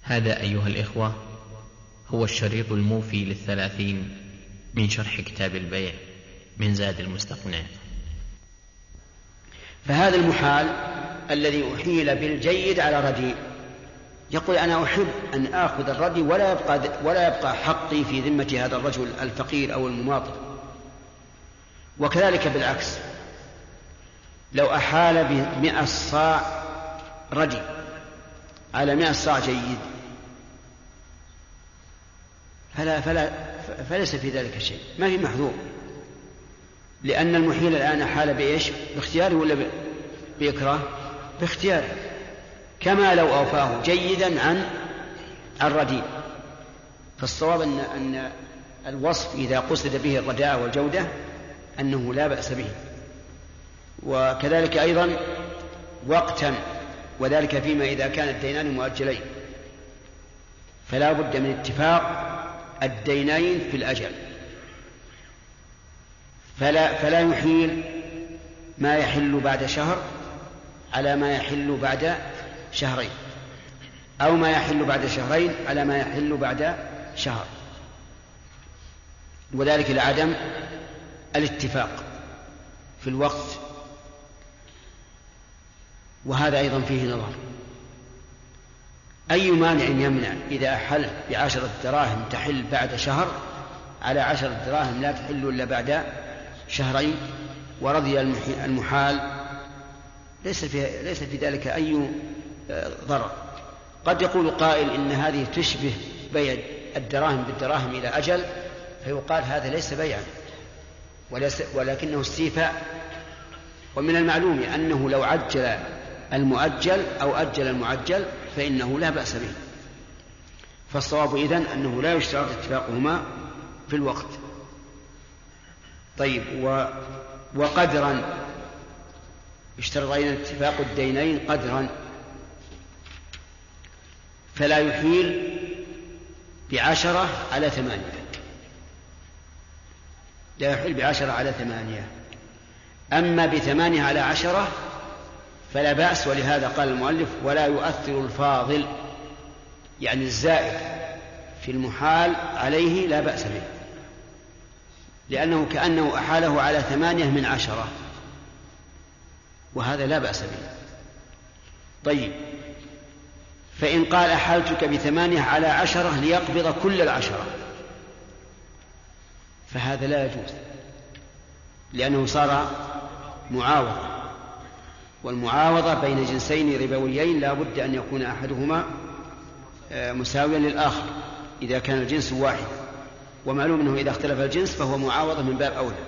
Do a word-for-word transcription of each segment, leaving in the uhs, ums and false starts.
هذا أيها الإخوة هو الشريط الموفي للثلاثين من شرح كتاب البيع من زاد المستقنع. فهذا المحال الذي أحيل بالجيد على رديء، يقول أنا أحب أن آخذ الردي ولا يبقى, ولا يبقى حقي في ذمة هذا الرجل الفقير أو المماطل. وكذلك بالعكس، لو أحال بمئة صاع ردي على مئة صاع جيد فلا فلا فليس في ذلك شيء، ما في محظور، لأن المحيل الآن حال بإيش؟ باختياره ولا بإكراه؟ باختياره، كما لو أوفاه جيدا عن الرديء. فالصواب أن أن الوصف إذا قصد به الرداء والجودة أنه لا بأس به. وكذلك أيضا وقتا، وذلك فيما إذا كان الدينان مؤجلين، فلا بد من اتفاق الدينين في الأجل، فلا, فلا يحيل ما يحل بعد شهر على ما يحل بعد شهرين، أو ما يحل بعد شهرين على ما يحل بعد شهر، وذلك لعدم الاتفاق في الوقت. وهذا أيضا فيه نظر، أي مانع يمنع إذا أحل بعشرة دراهم تحل بعد شهر على عشرة دراهم لا تحل إلا بعد شهرين، ورضي المحال، ليس في, ليس في ذلك أي ضرر. قد يقول قائل إن هذه تشبه بيع الدراهم بالدراهم إلى أجل، فيقال هذا ليس بيعا ولكنه استيفاء. ومن المعلوم أنه لو عجل المؤجل أو أجل المعجل فإنه لا بأس به. فالصواب إذن أنه لا يشترط اتفاقهما في الوقت. طيب، و... وقدرا اشترط أيضا اتفاق الدينين قدرا، فلا يحيل بعشرة على ثمانية، لا يحيل بعشرة على ثمانية. أما بثمانية على عشرة فلا بأس، ولهذا قال المؤلف ولا يؤثر الفاضل، يعني الزائد في المحال عليه لا بأس به، لأنه كأنه أحاله على ثمانية من عشرة، وهذا لا بأس به. طيب، فإن قال أحالتك بثمانية على عشرة ليقبض كل العشرة فهذا لا يجوز، لأنه صار معاوضة، والمعاوضة بين جنسين ربويين لا بد أن يكون أحدهما مساويا للآخر إذا كان الجنس واحد، ومعلوم أنه إذا اختلف الجنس فهو معاوضة من باب أولى.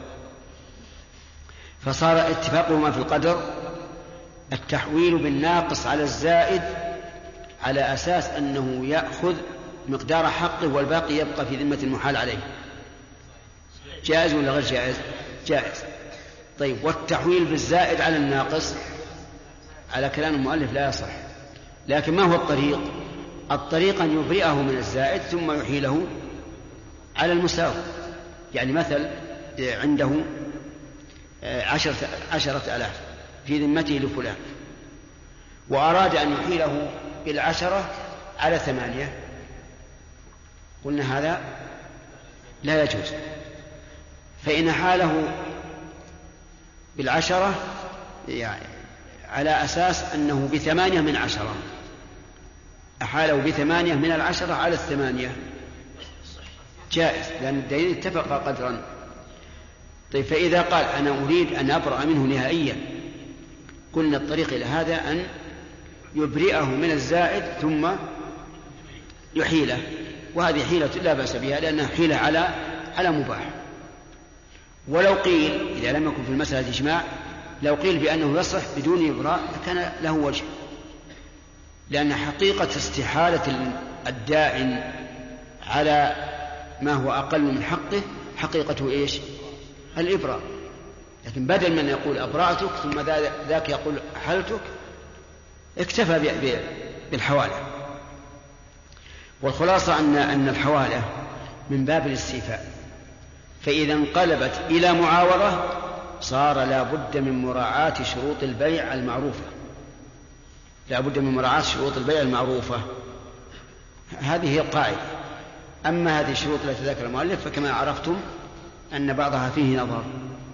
فصار اتفاقهما في القدر التحويل بالناقص على الزائد على أساس أنه يأخذ مقدار حقه والباقي يبقى في ذمة المحال عليه. جائز ولا غير جائز؟ جائز. طيب، والتحويل بالزائد على الناقص على كلام المؤلف لا يصح. لكن ما هو الطريق؟ الطريق أن يبرئه من الزائد ثم يحيله على المساوي. يعني مثل عنده عشرة, عشرة ألاف في ذمته لفلان، وأراد أن يحيله بالعشرة على ثمانية، قلنا هذا لا يجوز. فإن حاله بالعشرة يعني على أساس أنه بثمانية من عشرة، أحاله بثمانية من العشرة على الثمانية، جائز، لأن الدليل اتفق قدرا. طيب، فإذا قال أنا أريد أن أبرأ منه نهائيا، قلنا الطريق إلى هذا أن يبرئه من الزائد ثم يحيله، وهذه حيلة لا بأس بها لأنها حيلة على على مباح. ولو قيل إذا لم يكن في المسألة إجماع، لو قيل بأنه يصح بدون إبراء كان له وجه، لأن حقيقة استحالة الداعٍ على ما هو أقل من حقه حقيقته إيش؟ الإبراء. لكن بدل من يقول أبرأتك ثم ذاك يقول أحلتك اكتفى بالحوالة. والخلاصة أن أن الحوالة من باب الاستيفاء، فإذا انقلبت إلى معاوضة صار لا بد من مراعاة شروط البيع المعروفة، لا بد من مراعاة شروط البيع المعروفة. هذه هي القاعدة. أما هذه الشروط التي ذكر المؤلف فكما عرفتم أن بعضها فيه نظر.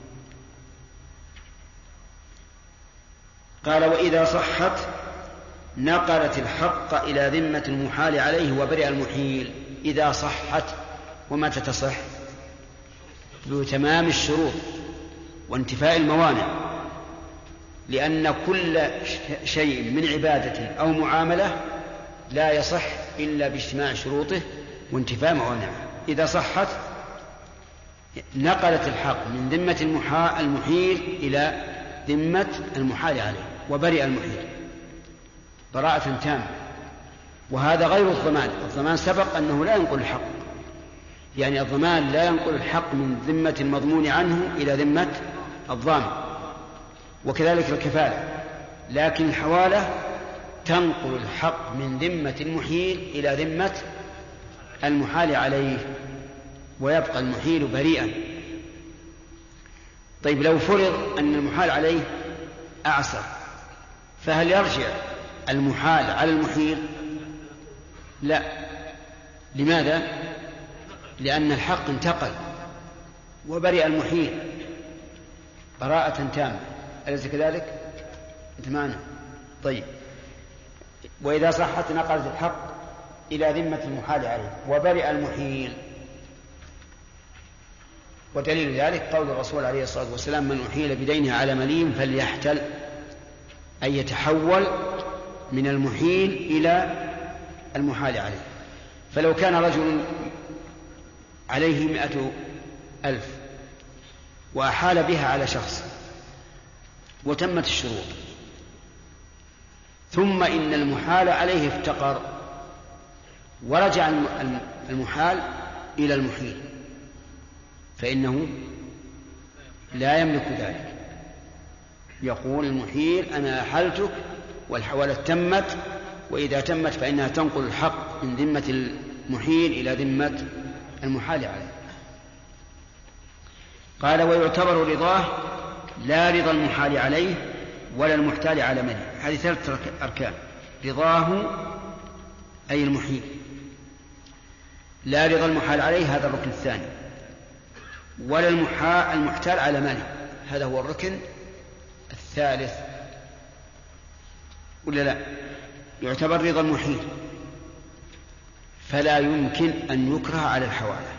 قال وإذا صحت نقلت الحق إلى ذمة المحال عليه وبرئ المحيل. إذا صحت، ومتى تصح؟ بتمام الشروط وانتفاء الموانع، لأن كل شيء من عبادة أو معاملة لا يصح إلا باجتماع شروطه وانتفاء موانعه. إذا صحت نقلت الحق من ذمة المحيل إلى ذمة المحال عليه وبرئ المحيل براءة تامة. وهذا غير الضمان. الضمان سبق أنه لا ينقل الحق، يعني الضمان لا ينقل الحق من ذمة المضمون عنه إلى ذمة الضامن، وكذلك الكفالة. لكن الحوالة تنقل الحق من ذمة المحيل إلى ذمة المحال عليه ويبقى المحيل بريئا. طيب لو فرض أن المحال عليه أعسر، فهل يرجع المحال على المحيل؟ لا. لماذا؟ لأن الحق انتقل وبرئ المحيل براءة تامة. أليس كذلك؟ أنت معنا؟ طيب. وإذا صحت نقلت الحق إلى ذمة المحال عليه وبرئ المحيل. ودليل ذلك قول الرسول عليه الصلاة والسلام: من أحيل بدينه على مليم فليحتل، أن يتحول من المحيل إلى المحال عليه. فلو كان رجل عليه مئة ألف وأحال بها على شخص وتمت الشروط، ثم إن المحال عليه افتقر ورجع المحال إلى المحيل، فإنه لا يملك ذلك. يقول المحيل: أنا أحلتك والحوالة تمت، وإذا تمت فإنها تنقل الحق من ذمة المحيل إلى ذمة المحال عليه. قال: ويعتبر رضاه لا رضا المحال عليه ولا المحتال على منه. هذه ثلاثة أركان: رضاه أي المحيل، لا رضا المحال عليه هذا الركن الثاني، ولا المحتال على منه هذا هو الركن الثالث. ولا لا؟ يعتبر رضا المحيل، فلا يمكن أن يكره على الحوالة،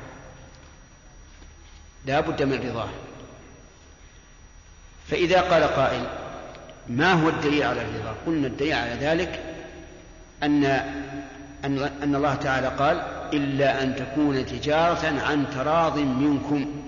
لا بد من رضاه. فإذا قال قائل: ما هو الدليل على الرضا؟ قلنا الدليل على ذلك أن أن الله تعالى قال: إلا أن تكون تجارة عن تراض منكم.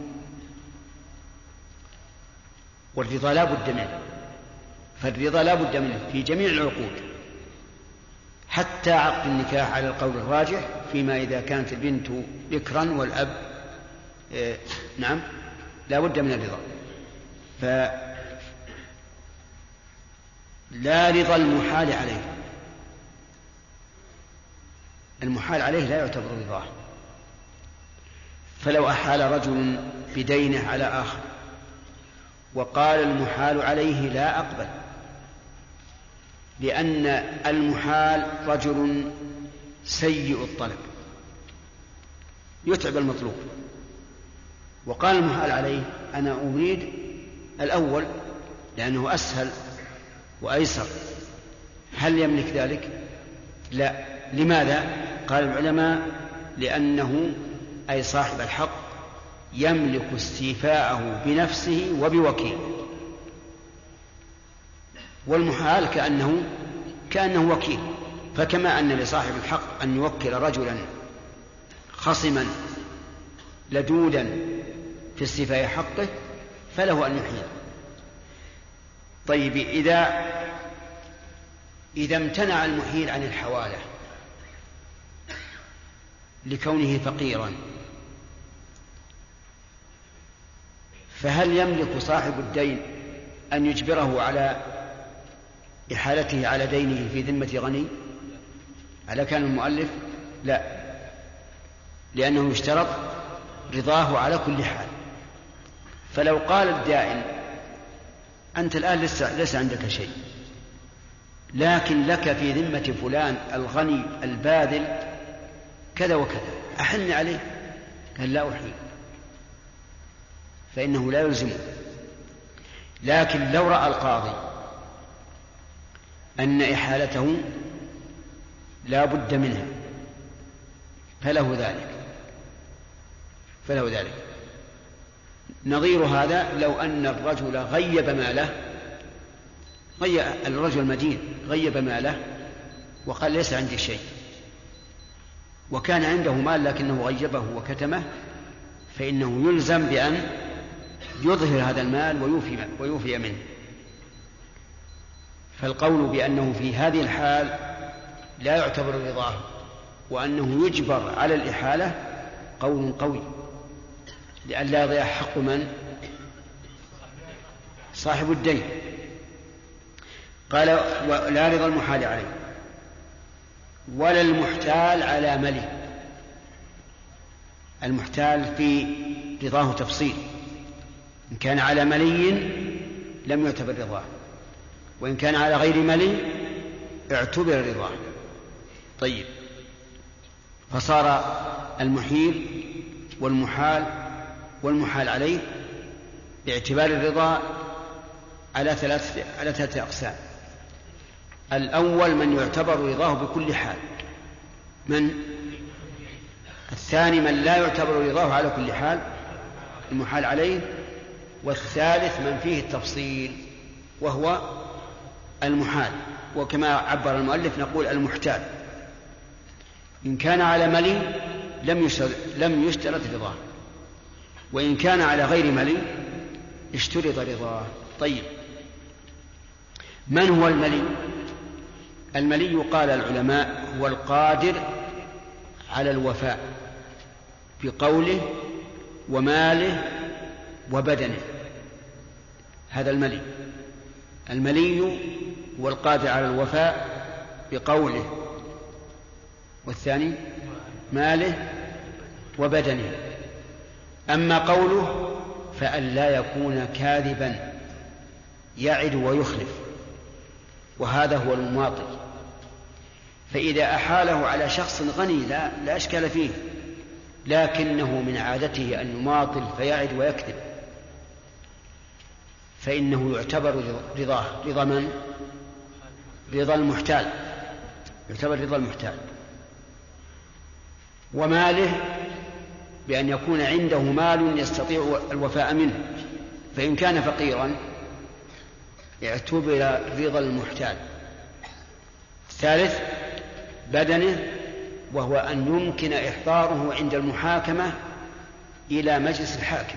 والرضا لا بد منه، فالرضا لا بد منه في جميع العقود، حتى عقد النكاح على القول الراجح، فيما إذا كانت البنت بكرا والأب إيه نعم لا بد من الرضا. فلا رضا المحال عليه، المحال عليه لا يعتبر رضاه. فلو أحال رجل بدينه على آخر وقال المحال عليه لا أقبل، لأن المحال رجل سيء الطلب يتعب المطلوب، وقال المحال عليه: أنا أريد الأول لأنه أسهل وأيسر. هل يملك ذلك؟ لا. لماذا؟ قال العلماء: لأنه أي صاحب الحق يملك استيفاءه بنفسه وبوكيل، والمحال كأنه كأنه وكيل. فكما أن لصاحب الحق أن يوكل رجلا خصما لدودا في استيفاء حقه فله أن يحيل. طيب، إذا إذا امتنع المحيل عن الحوالة لكونه فقيرا، فهل يملك صاحب الدين أن يجبره على إحالته على دينه في ذمة غني على كان المؤلف؟ لا، لأنه يشترط رضاه على كل حال. فلو قال الدائن: أنت الآن لسه, لسه عندك شيء، لكن لك في ذمة فلان الغني الباذل كذا وكذا أحن عليه، قال لا أحيي، فإنه لا يلزمه. لكن لو رأى القاضي أن إحالته لا بد منها فله ذلك فله ذلك نظير هذا لو أن الرجل غيب ماله، غيب الرجل المدين غيب ماله وقال ليس عندي شيء، وكان عنده مال لكنه غيبه وكتمه، فإنه يلزم بأن يظهر هذا المال ويوفي, ويوفي منه. فالقول بأنه في هذه الحال لا يعتبر رضاه وأنه يجبر على الإحالة قول قوي، لئلا يضيع حق من؟ صاحب الدين. قال لا رضا المحال عليه ولا المحتال على ملي. المحتال في رضاه تفصيل، إن كان على ملي لم يعتبر رضاه، وإن كان على غير ملي اعتبر رضاه. طيب، فصار المحيل والمحال والمحال عليه باعتبار الرضا على ثلاثة على ثلاثة أقسام. الأول من يعتبر رضاه بكل حال، من الثاني من لا يعتبر رضاه على كل حال المحال عليه، والثالث من فيه التفصيل وهو المحال، وكما عبر المؤلف نقول المحتال. إن كان على ملي لم يشترط رضاه، وإن كان على غير ملي اشترط رضاه. طيب، من هو الملي؟ الملي قال العلماء هو القادر على الوفاء بقوله وماله وبدنه، هذا الملي. الملي هو القادر على الوفاء بقوله، والثاني ماله وبدنه. أما قوله فأن لا يكون كاذبا يعد ويخلف، وهذا هو المماطل. فإذا أحاله على شخص غني لا, لا أشكال فيه، لكنه من عادته أن يماطل فيعد ويكذب، فإنه يعتبر رضاه رضا من؟ رضا المحتال، يعتبر رضا المحتال. وماله بأن يكون عنده مال يستطيع الوفاء منه، فإن كان فقيرا اعتبر رضا المحتال. الثالث بدنه، وهو أن يمكن إحضاره عند المحاكمة إلى مجلس الحاكم،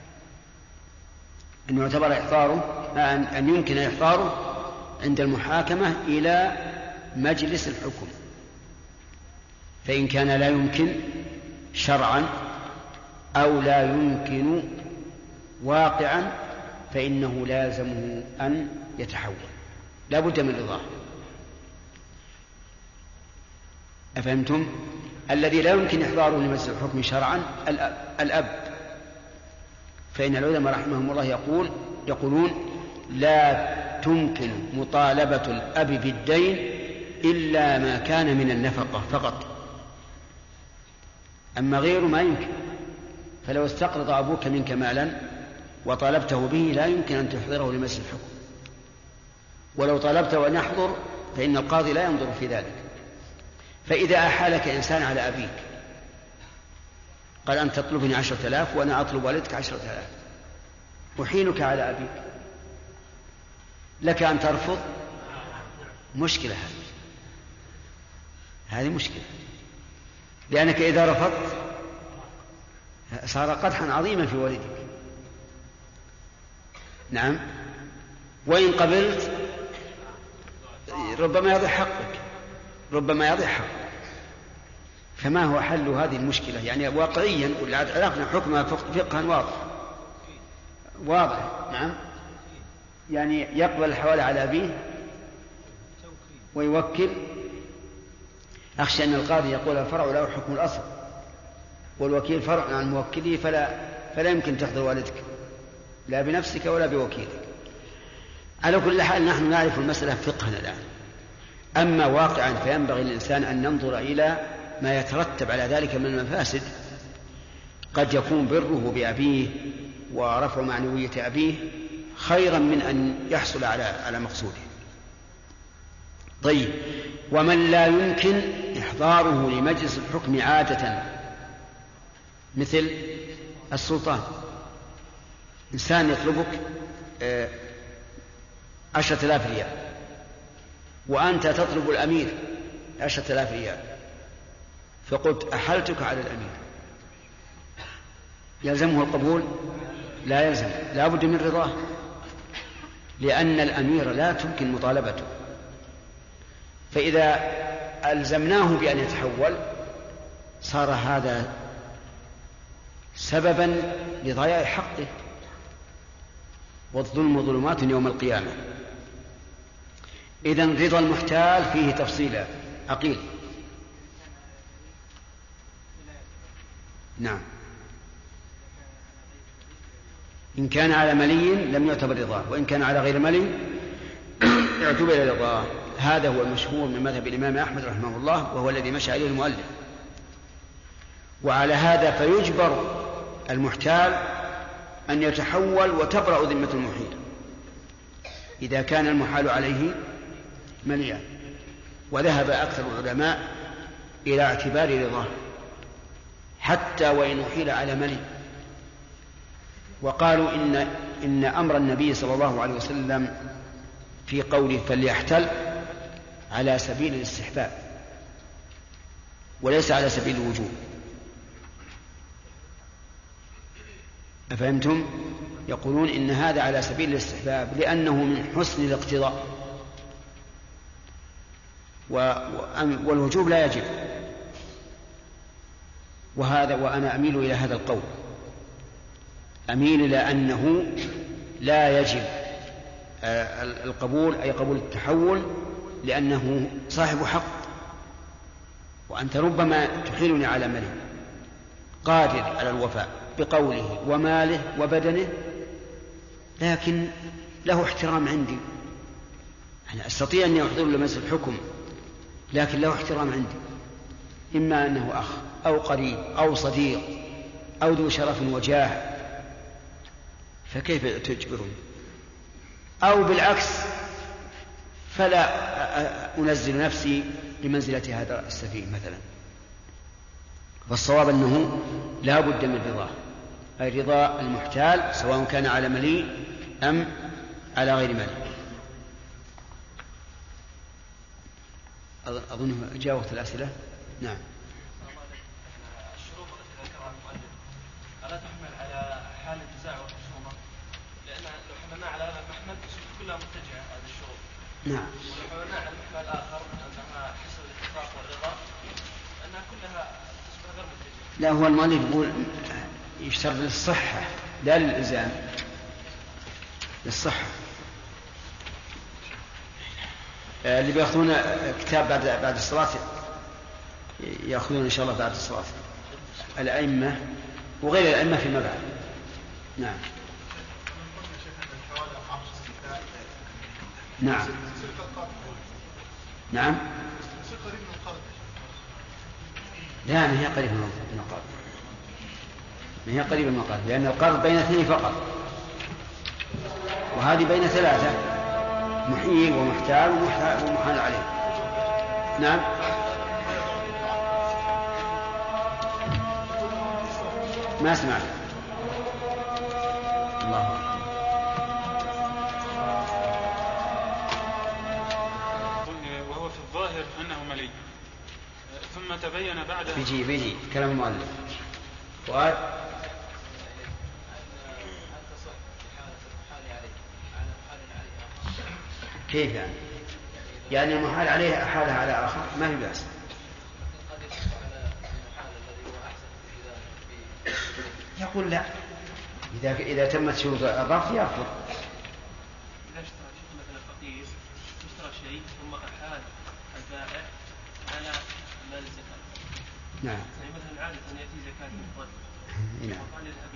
أن يعتبر إحضاره أن يمكن إحضاره عند المحاكمة إلى مجلس الحكم. فإن كان لا يمكن شرعا أو لا يمكن واقعا فإنه لازمه أن يتحول، لا بد من رضاه. أفهمتم؟ الذي لا يمكن إحضاره لمجلس الحكم شرعا الأب، فإن العلماء رحمهم الله يقول يقولون لا تمكن مطالبة الأب بالدين إلا ما كان من النفقة فقط، أما غيره ما يمكن. فلو استقرض أبوك منك مالا وطالبته به لا يمكن أن تحضره لمجلس الحكم، ولو طالبته أن يحضر فإن القاضي لا ينظر في ذلك. فإذا أحالك إنسان على أبيك قال أنت تطلبني عشرة آلاف وأنا أطلب والدك عشرة آلاف، أحيلك على أبيك، لك أن ترفض؟ مشكلة هذه هذه مشكلة، لأنك إذا رفضت صار قدحا عظيما في والدك. نعم، وإن قبلت ربما يضيع حقك ربما يضيع حقك. فما هو حل هذه المشكلة؟ يعني واقعيا علاقنا حكمها فقها واضح واضح. نعم، يعني يقبل الحوالة على أبيه ويوكل. أخشى أن القاضي يقول الفرع له حكم الأصل والوكيل فرع عن موكله، فلا, فلا يمكن تحضر والدك لا بنفسك ولا بوكيلك. على كل حال نحن نعرف المسألة فقها الآن. أما واقعا فينبغي للإنسان أن ننظر إلى ما يترتب على ذلك من المفاسد قد يكون بره بأبيه ورفع معنوية أبيه خيرا من أن يحصل على على مقصوده. طيب، ومن لا يمكن إحضاره لمجلس الحكم عادة مثل السلطان، إنسان يطلبك عشرة آلاف ريال وأنت تطلب الأمير عشرة آلاف ريال، فقلت أحلتك على الأمير، يلزمه القبول؟ لا يلزم، لا بد من رضاه، لأن الأمير لا تمكن مطالبته. فإذا ألزمناه بأن يتحول صار هذا سببا لضياع حقه، والظلم ظلمات يوم القيامة. إذن رضا المحتال فيه تفصيلا. عقيل. نعم، إن كان على ملي لم يعتبر رضاه، وإن كان على غير ملي اعتبر رضاه. هذا هو المشهور من مذهب الإمام أحمد رحمه الله، وهو الذي مشى عليه المؤلف. وعلى هذا فيجبر المحتال أن يتحول وتبرأ ذمة المحيل إذا كان المحال عليه مليا. وذهب أكثر العلماء إلى اعتبار رضاه حتى وإن أحيل على ملي، وقالوا إن, إن أمر النبي صلى الله عليه وسلم في قوله فليحتل على سبيل الاستحباب وليس على سبيل الوجوب. أفهمتم؟ يقولون إن هذا على سبيل الاستحباب لأنه من حسن الاقتضاء، والوجوب لا يجب. وهذا وأنا أميل إلى هذا القول، أميل إلى أنه لا يجب القبول، أي قبول التحول، لأنه صاحب حق، وأنت ربما تحيلني على ملك قادر على الوفاء بقوله وماله وبدنه، لكن له احترام عندي، أنا أستطيع أن يحضر لمجلس الحكم، لكن له احترام عندي، إما أنه أخ أو قريب أو صديق أو ذو شرف وجاه، فكيف تجبرني؟ أو بالعكس فلا أنزل نفسي لمنزلة هذا السفيه مثلا. فالصواب أنه لا بد من رضاه، أي رضا المحتال سواء كان على ملي أم على غير ملي. أظن جاوبت الأسئلة. نعم. الشروط التي ذكرها المؤلف ألا تحمل على حال النزاع والخصومة؟ لأن لو حملنا على هذا المحمل كلها متجهة هذه الشروط. نعم. ولو حملنا على المحمل الآخر أنها حسب الاتفاق والرضا أنها كلها تصبح غير متجهة. لا، هو المؤلف يقول يشترط للصحة لا للإلزام، للصحة. اللي بيأخذون كتاب بعد بعد الصلاة يأخذون إن شاء الله بعد الصلاة، الأئمة وغير الأئمة فيما بعد. نعم. نعم. نعم. لا، ما هي قريبة من القرض، ما هي قريبة من القرض، لأن القرض بين اثنين فقط، وهذه بين ثلاثة، محيي ومحتال ومحال عليه. نعم. ما سمعت. الله أكبر. وهو في الظاهر أنه ملي، ثم تبين بعد. بيجي بيجي كلام المؤلف. فؤاد. كيف يعني؟ يعني المحال عليه أحالها على آخر ما في بأس. يقول لا، إذا إذا تمت شروط الرفض يرفض. إذا اشترى شيء مثلا فقير اشترى شيء ثم أحال البائع على مال الزكاة. نعم. يعني مثلا عادة أن يأتي زكاة الفضل. نعم.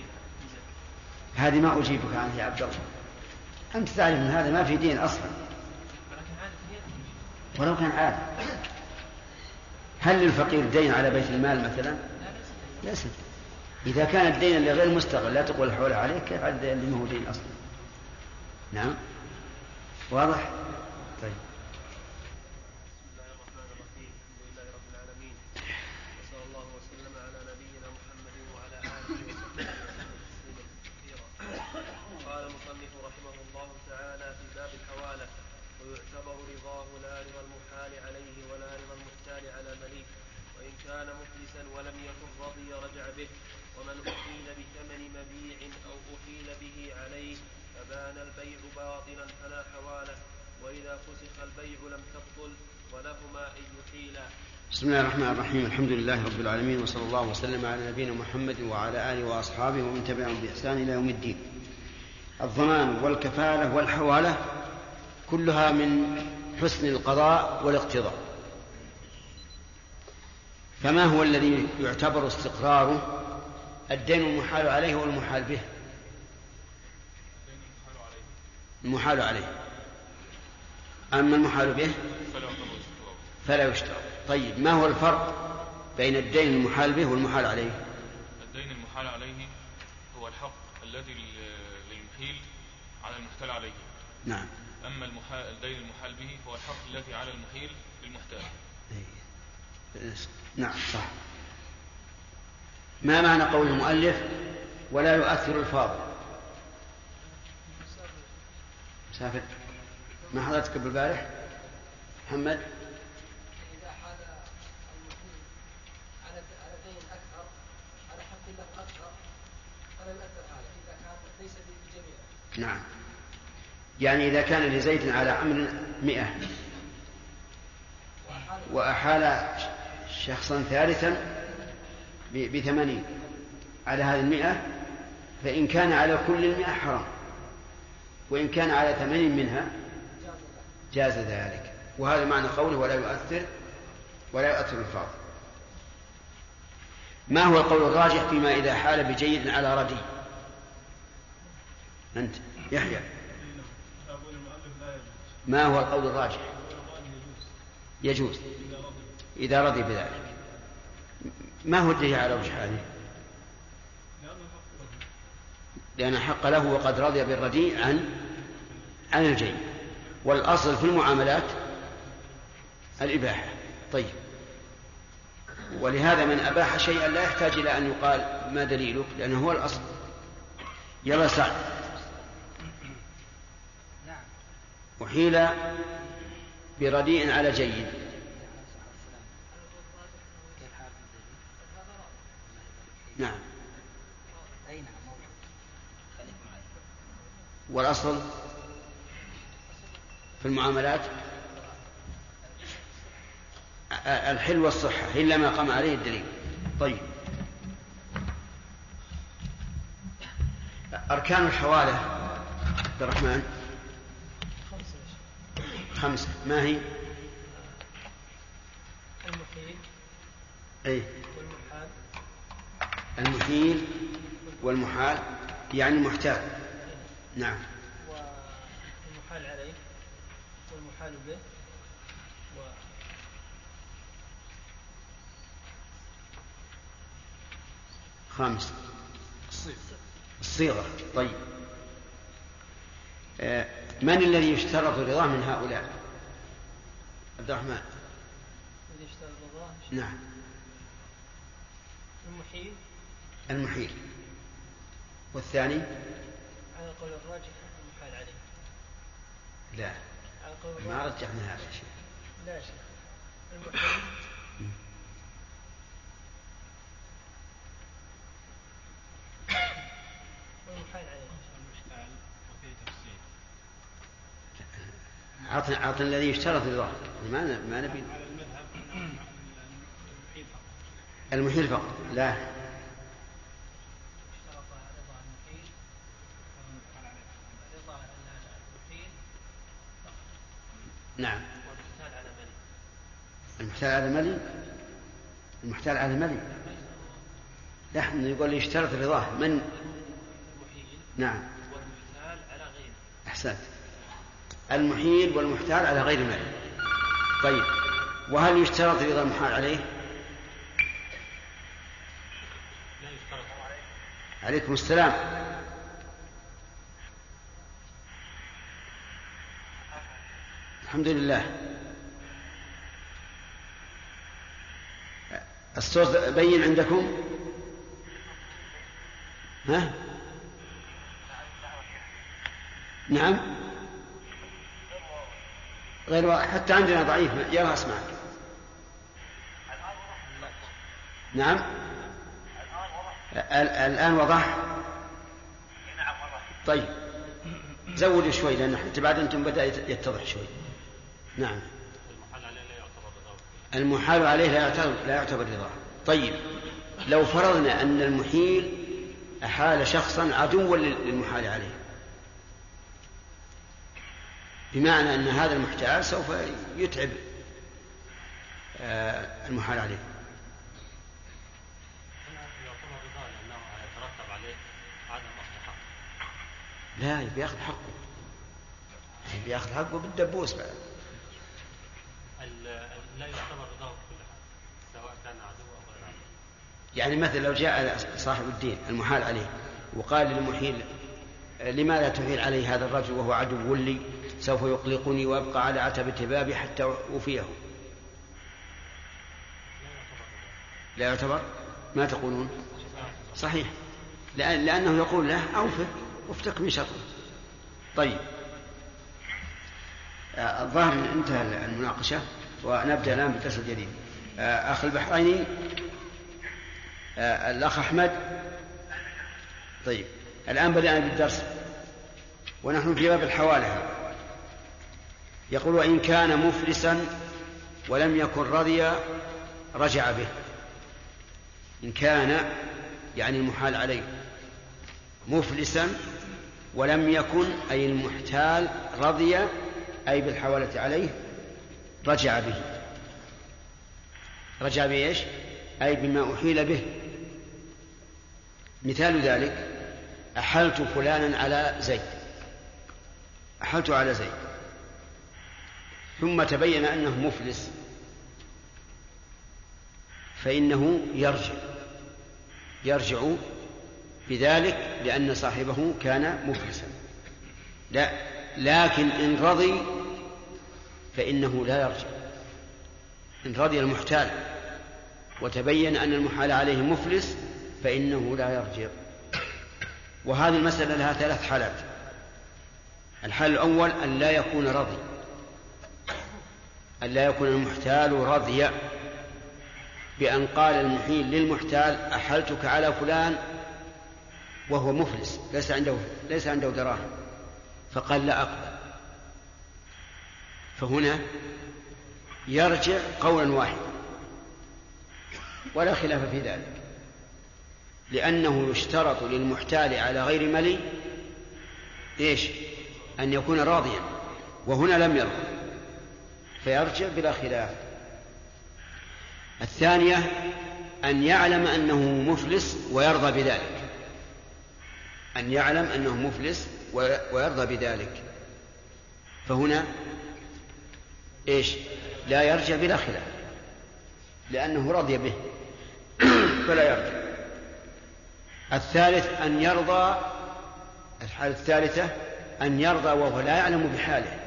هذه ما أجيبك عنها يا عبد الله، أنت تعرف أن هذا ما في دين أصلا، ولو كان عادة. هل للفقير دين على بيت المال مثلا؟ ليس. إذا كان الدين اللي غير مستغل لا تقول الحول عليه، كيف على الدين اللي ما هو دين أصلا؟ نعم واضح؟ طيب. بسم الله الرحمن الرحيم. الحمد لله رب العالمين، وصلى الله وسلم على نبينا محمد وعلى آله وصحبه وسلم تسليما كثيرا. قال المصنف رحمه الله تعالى في باب الحوالة: ويعتبر رضاه لا رضا المحال عليه ولا رضا المحتال على مليك، وإن كان مفلسا ولم يكن رضي رجع به. ومن أحيل بثمن مبيع أو أحيل به عليه فبان البيع باطلا فلا حوالة، وإذا فسخ البيع لم تبطل، ولهما أن يحيلا. بسم الله الرحمن الرحيم. الحمد لله رب العالمين، وصلى الله وسلم على نبينا محمد وعلى آله وأصحابه ومن تبعهم بإحسان إلى يوم الدين. الضمان والكفالة والحوالة كلها من حسن القضاء والاقتضاء. فما هو الذي يعتبر استقراره؟ الدين المحال عليه والمحال به. المحال عليه، أما المحال به فلا يشترط. طيب، ما هو الفرق بين الدين المحال به والمحال عليه؟ الدين المحال عليه هو الحق الذي للمحيل على المحتال عليه. نعم. أما المحال الدين المحال به هو الحق الذي على المحيل للمحتال. نعم صح. ما معنى قول المؤلف ولا يؤثر الفاضل؟ مسافر. ما حضرتك قبل البارح محمد؟ إذا حال المحيل على على دين أكثر، على حق له أكثر، فلا يؤثر هذا إذا كان ليس بجميع. نعم، يعني إذا كان لزيد على عمرو مئة وأحال شخصا ثالثا بثمانين على هذه المئة، فإن كان على كل المئة حرام، وإن كان على ثمانين منها جاز ذلك. وهذا معنى قوله ولا يؤثر ولا يؤثر الفاضل. ما هو القول الراجح فيما إذا حال بجيد على ردي؟ أنت يحيى، ما هو القول الراجح؟ يجوز إذا رضي بذلك. ما هو الدليل على وجه هذه؟ لأن حق له وقد رضي بالرديء عن عن الجيد، والأصل في المعاملات الإباحة. طيب، ولهذا من أباح شيئا لا يحتاج إلى أن يقال ما دليلك، لأنه هو الأصل. يلا سعد. أحيل برديء على جيد. نعم. والأصل في المعاملات الحل والصحة إلا ما قام عليه الدليل. طيب، أركان الحوالة عبد الرحمن خمسة. ما هي؟ المحيل أي والمحال. المحيل والمحال يعني المحتال. نعم. والمحال عليه والمحال به و... خامس الصيغة. طيب، آه من الذي يشترط رضاه من هؤلاء؟ عبد الرحمن. الذي يشترط رضاه؟ نعم. المحيل. المحيل. والثاني؟ على قول الراجح المحال عليه. لا، على قول ما رجحنا هذا الشيء. لا شيء. المحيل والمحال عليه. عطنا عطنا الذي يشترط رضاه. ما ما نبي المحيل فقط. لا، نعم. المحتال على ملي. المحتال على ملي. نحن يقول لي اشترط رضاه من؟ المحيل. نعم. والمحتال على غيره. أحسنت. المحيل والمحتال على غير ملي. طيب، وهل يشترط رضا المحال عليه؟ عليكم السلام. الحمد لله. الصوت بين عندكم؟ ها؟ نعم غير واضح، حتى عندنا ضعيف. يلا اسمعك. نعم الآن وضح. طيب زودوا شوي لأن حتى بعد أنتم بدأ يتضح شوي. نعم المحال عليه لا يعتبر لا يعتبر رضاه. طيب لو فرضنا أن المحيل أحال شخصا عدوا للمحال عليه، بمعنى أن هذا المحتال سوف يتعب المحال عليه. لا بياخذ حقه، بياخذ حقه بالدبوس بعد. لا يعتبر رضاه في كل حال سواء كان عدو أو غير عدو. يعني مثل لو جاء صاحب الدين المحال عليه وقال للمحيل لماذا تحيل علي هذا الرجل وهو عدو لي، سوف يقلقني ويبقى على عتبة بابي حتى أوفيه. لا يعتبر. ما تقولون؟ صحيح، لأن لأنه يقول له أوفك وافتك من شره. طيب الظاهر انتهى المناقشة ونبدأ الآن بالدرس الجديد. أخ البحريني الأخ أحمد. طيب الآن بدأنا بالدرس ونحن في باب الحوالة. يقول وإن كان مفلسا ولم يكن رضي رجع به. إن كان يعني المحال عليه مفلسا ولم يكن أي المحتال رضي أي بالحوالة عليه رجع به. رجع به إيش؟ أي بما أحيل به. مثال ذلك أحلت فلانا على زيد، أحلت على زيد ثم تبين أنه مفلس، فإنه يرجع يرجع بذلك لأن صاحبه كان مفلسا. لا لكن إن رضي فإنه لا يرجع. إن رضي المحتال وتبين أن المحال عليه مفلس فإنه لا يرجع. وهذه المسألة لها ثلاث حالات. الحال الأول أن لا يكون رضي، أن لا يكون المحتال رضي بأن قال المحيل للمحتال أحلتك على فلان وهو مفلس ليس عنده ليس عنده دراهم، فقال لا أقبل، فهنا يرجع قولا واحدا ولا خلاف في ذلك، لأنه يشترط للمحتال على غير ملي إيش؟ أن يكون راضيا، وهنا لم يرضى فيرجع بلا خلاف. الثانية أن يعلم أنه مفلس ويرضى بذلك، أن يعلم أنه مفلس ويرضى بذلك، فهنا إيش؟ لا يرجع بلا خلاف لأنه رضي به فلا يرجع. الثالث أن يرضى، الحالة الثالثة أن يرضى وهو لا يعلم بحاله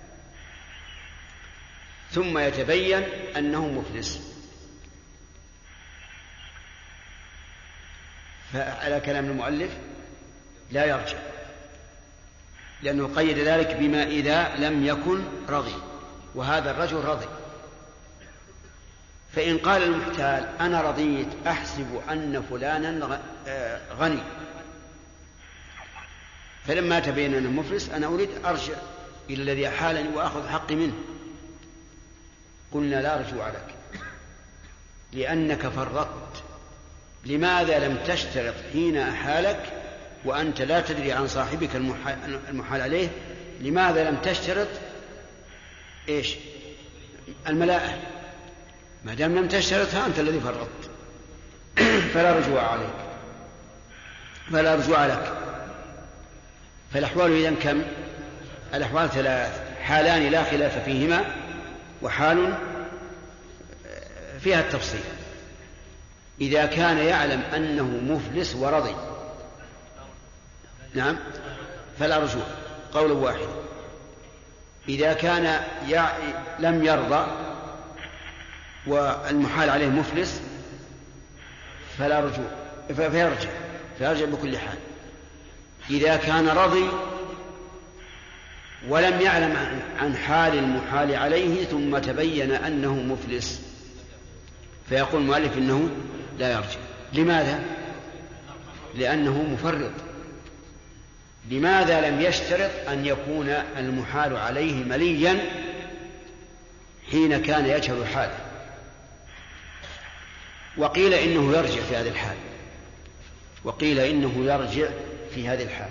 ثم يتبين أنه مفلس، فعلى كلام المؤلف لا يرجع، لأنه قيد ذلك بما إذا لم يكن رضي، وهذا الرجل رضي. فإن قال المحتال أنا رضيت أحسب أن فلانا غني، فلما تبين أنه مفلس أنا أريد أرجع إلى الذي أحالني وأخذ حقي منه، قلنا لا رجوع لك لأنك فرطت. لماذا لم تشترط حين أحالك وأنت لا تدري عن صاحبك المحال عليه؟ لماذا لم تشترط إيش؟ الملاءة؟ ما دام لم تشترطها أنت الذي فرطت فلا رجوع عليك، فلا رجوع لك. فالأحوال إذن كم؟ الأحوال ثلاث، حالان لا خلاف فيهما، وحال فيها التفصيل. إذا كان يعلم أنه مفلس ورضي نعم فلا رجوع، قول واحد. إذا كان لم يرضى والمحال عليه مفلس فلا رجوع، فيرجع فيرجع بكل حال. إذا كان رضي ولم يعلم عن حال المحال عليه ثم تبين أنه مفلس فيقول المؤلف إنه لا يرجع. لماذا؟ لأنه مفرط. لماذا لم يشترط أن يكون المحال عليه مليا حين كان يجهل حاله؟ وقيل إنه يرجع في هذه الحال، وقيل إنه يرجع في هذه الحال،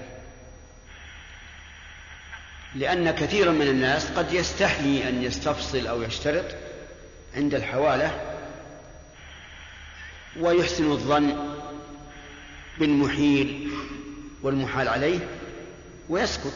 لأن كثيرا من الناس قد يستحيي أن يستفصل أو يشترط عند الحوالة ويحسن الظن بالمحيل والمحال عليه ويسكت،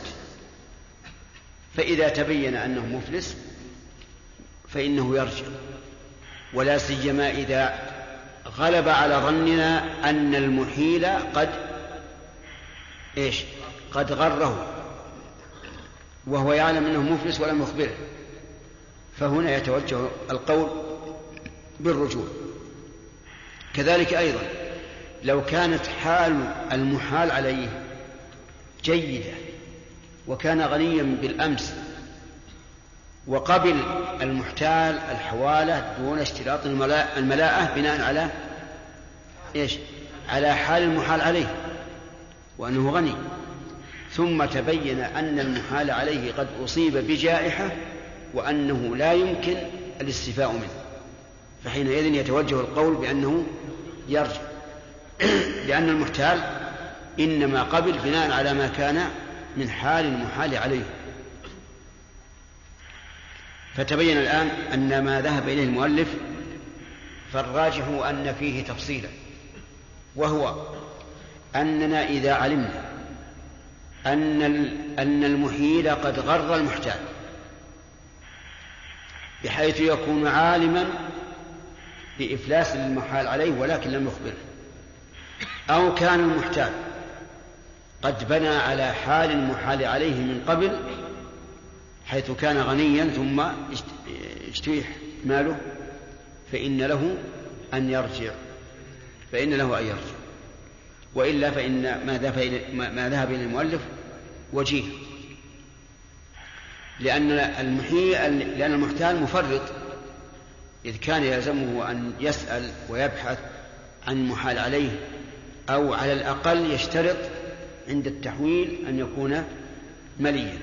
فإذا تبين أنه مفلس فإنه يرجع، ولا سيما إذا غلب على ظننا أن المحيل قد إيش قد غره وهو يعلم أنه مفلس ولم يخبره، فهنا يتوجه القول بالرجوع. كذلك أيضا لو كانت حال المحال عليه جيدة وكان غنيا بالأمس وقبل المحتال الحوالة دون اشتراط الملاءة بناء على إيش؟ على حال المحال عليه وأنه غني، ثم تبين أن المحال عليه قد أصيب بجائحة وأنه لا يمكن الاستيفاء منه، فحينئذ يتوجه القول بأنه يرجع لأن المحتال إنما قبل بناء على ما كان من حال المحال عليه. فتبين الآن أن ما ذهب إليه المؤلف فالراجح أن فيه تفصيلا، وهو أننا إذا علمنا أن أن المحيل قد غر المحتال بحيث يكون عالما بإفلاس المحال عليه ولكن لم يخبره، أو كان المحتال قد بنى على حال المحال عليه من قبل حيث كان غنيا ثم اجتيح ماله، فإن له أن يرجع فإن له أن يرجع وإلا فإن ما ذهب إلى المؤلف وجيه، لأن المحيل لأن المحتال مفرط، إذ كان يلزمه أن يسأل ويبحث عن محال عليه أو على الأقل يشترط عند التحويل أن يكون مليا.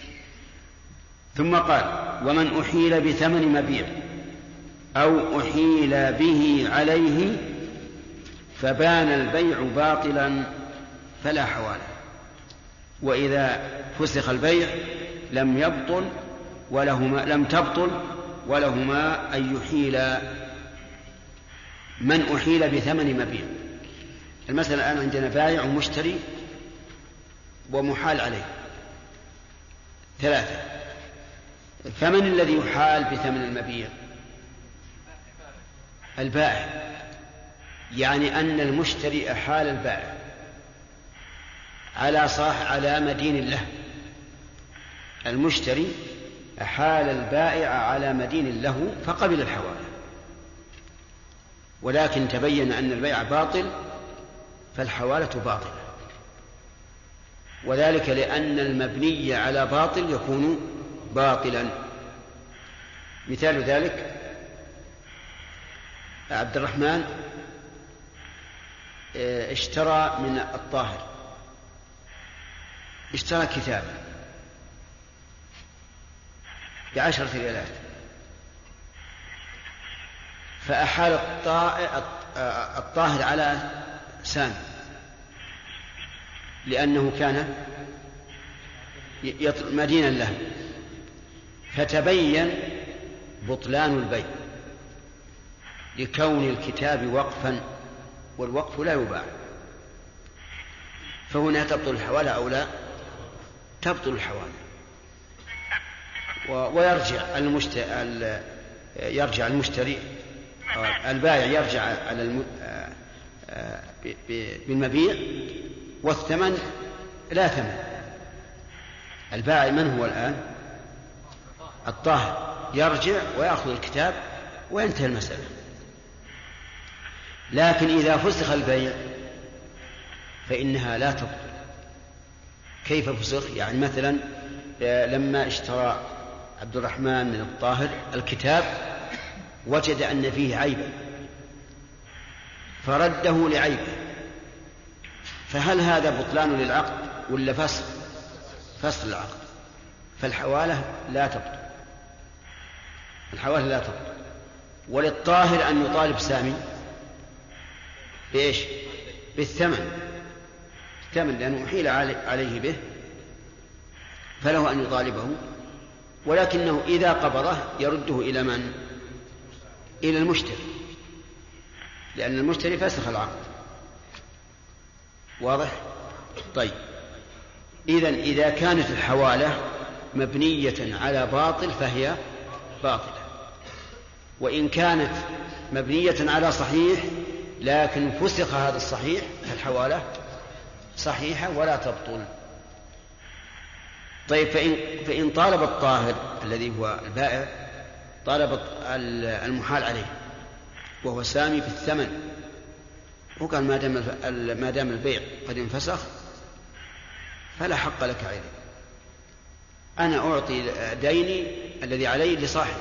ثم قال: ومن أحيل بثمن مبيع أو أحيل به عليه فبان البيع باطلا فلا حواله، وإذا فسخ البيع لم يبطل ولهما لم تبطل ولهما أن يحيل من أحيل بثمن مبيع. المسألة الآن عندنا بائع ومشتري ومحال عليه ثلاثة، فمن الذي يحال بثمن المبيع؟ البائع، يعني أن المشتري أحال البائع على صاح على مدين له، المشتري أحال البائع على مدين له فقبل الحوالة، ولكن تبين أن البيع باطل فالحوالة باطلة، وذلك لأن المبني على باطل يكون باطلا. مثال ذلك عبد الرحمن اشترى من الطاهر اشترى كتابا بعشرة ريالات، فأحال الطاهر على سامي لأنه كان مدينا له، فتبين بطلان البيع لكون الكتاب وقفا والوقف لا يباع، فهنا تبطل الحوالة أو لا تبطل الحوالة، ويرجع المشتري يرجع المشتري البائع يرجع على بالمبيع والثمن لا ثمن. البائع من هو الآن؟ الطاهر، يرجع ويأخذ الكتاب وينتهي المسألة. لكن إذا فسخ البيع فإنها لا تبطل. كيف فسخ؟ يعني مثلا لما اشترى عبد الرحمن من الطاهر الكتاب وجد أن فيه عيبا فرده لعيبه، فهل هذا بطلان للعقد ولا فسخ؟ فسخ العقد. فالحوالة لا تبطل، الحوالة لا تبطل. وللطاهر أن يطالب سامي بإيش؟ بالثمن، الثمن لأنه أحيل عليه به، فله أن يطالبه، ولكنه إذا قبضه يرده إلى من؟ إلى المشتري، لأن المشتري فسخ العقد. واضح؟ طيب، إذن إذا كانت الحوالة مبنية على باطل فهي باطلة، وإن كانت مبنية على صحيح لكن فسخ هذا الصحيح فالحوالة صحيحة ولا تبطل. طيب، فإن, فإن طالب الطاهر الذي هو البائع طالب المحال عليه وهو سامي في الثمن وقال ما دام ما دام البيع قد انفسخ فلا حق لك عليه، أنا أعطي ديني الذي علي لصاحب،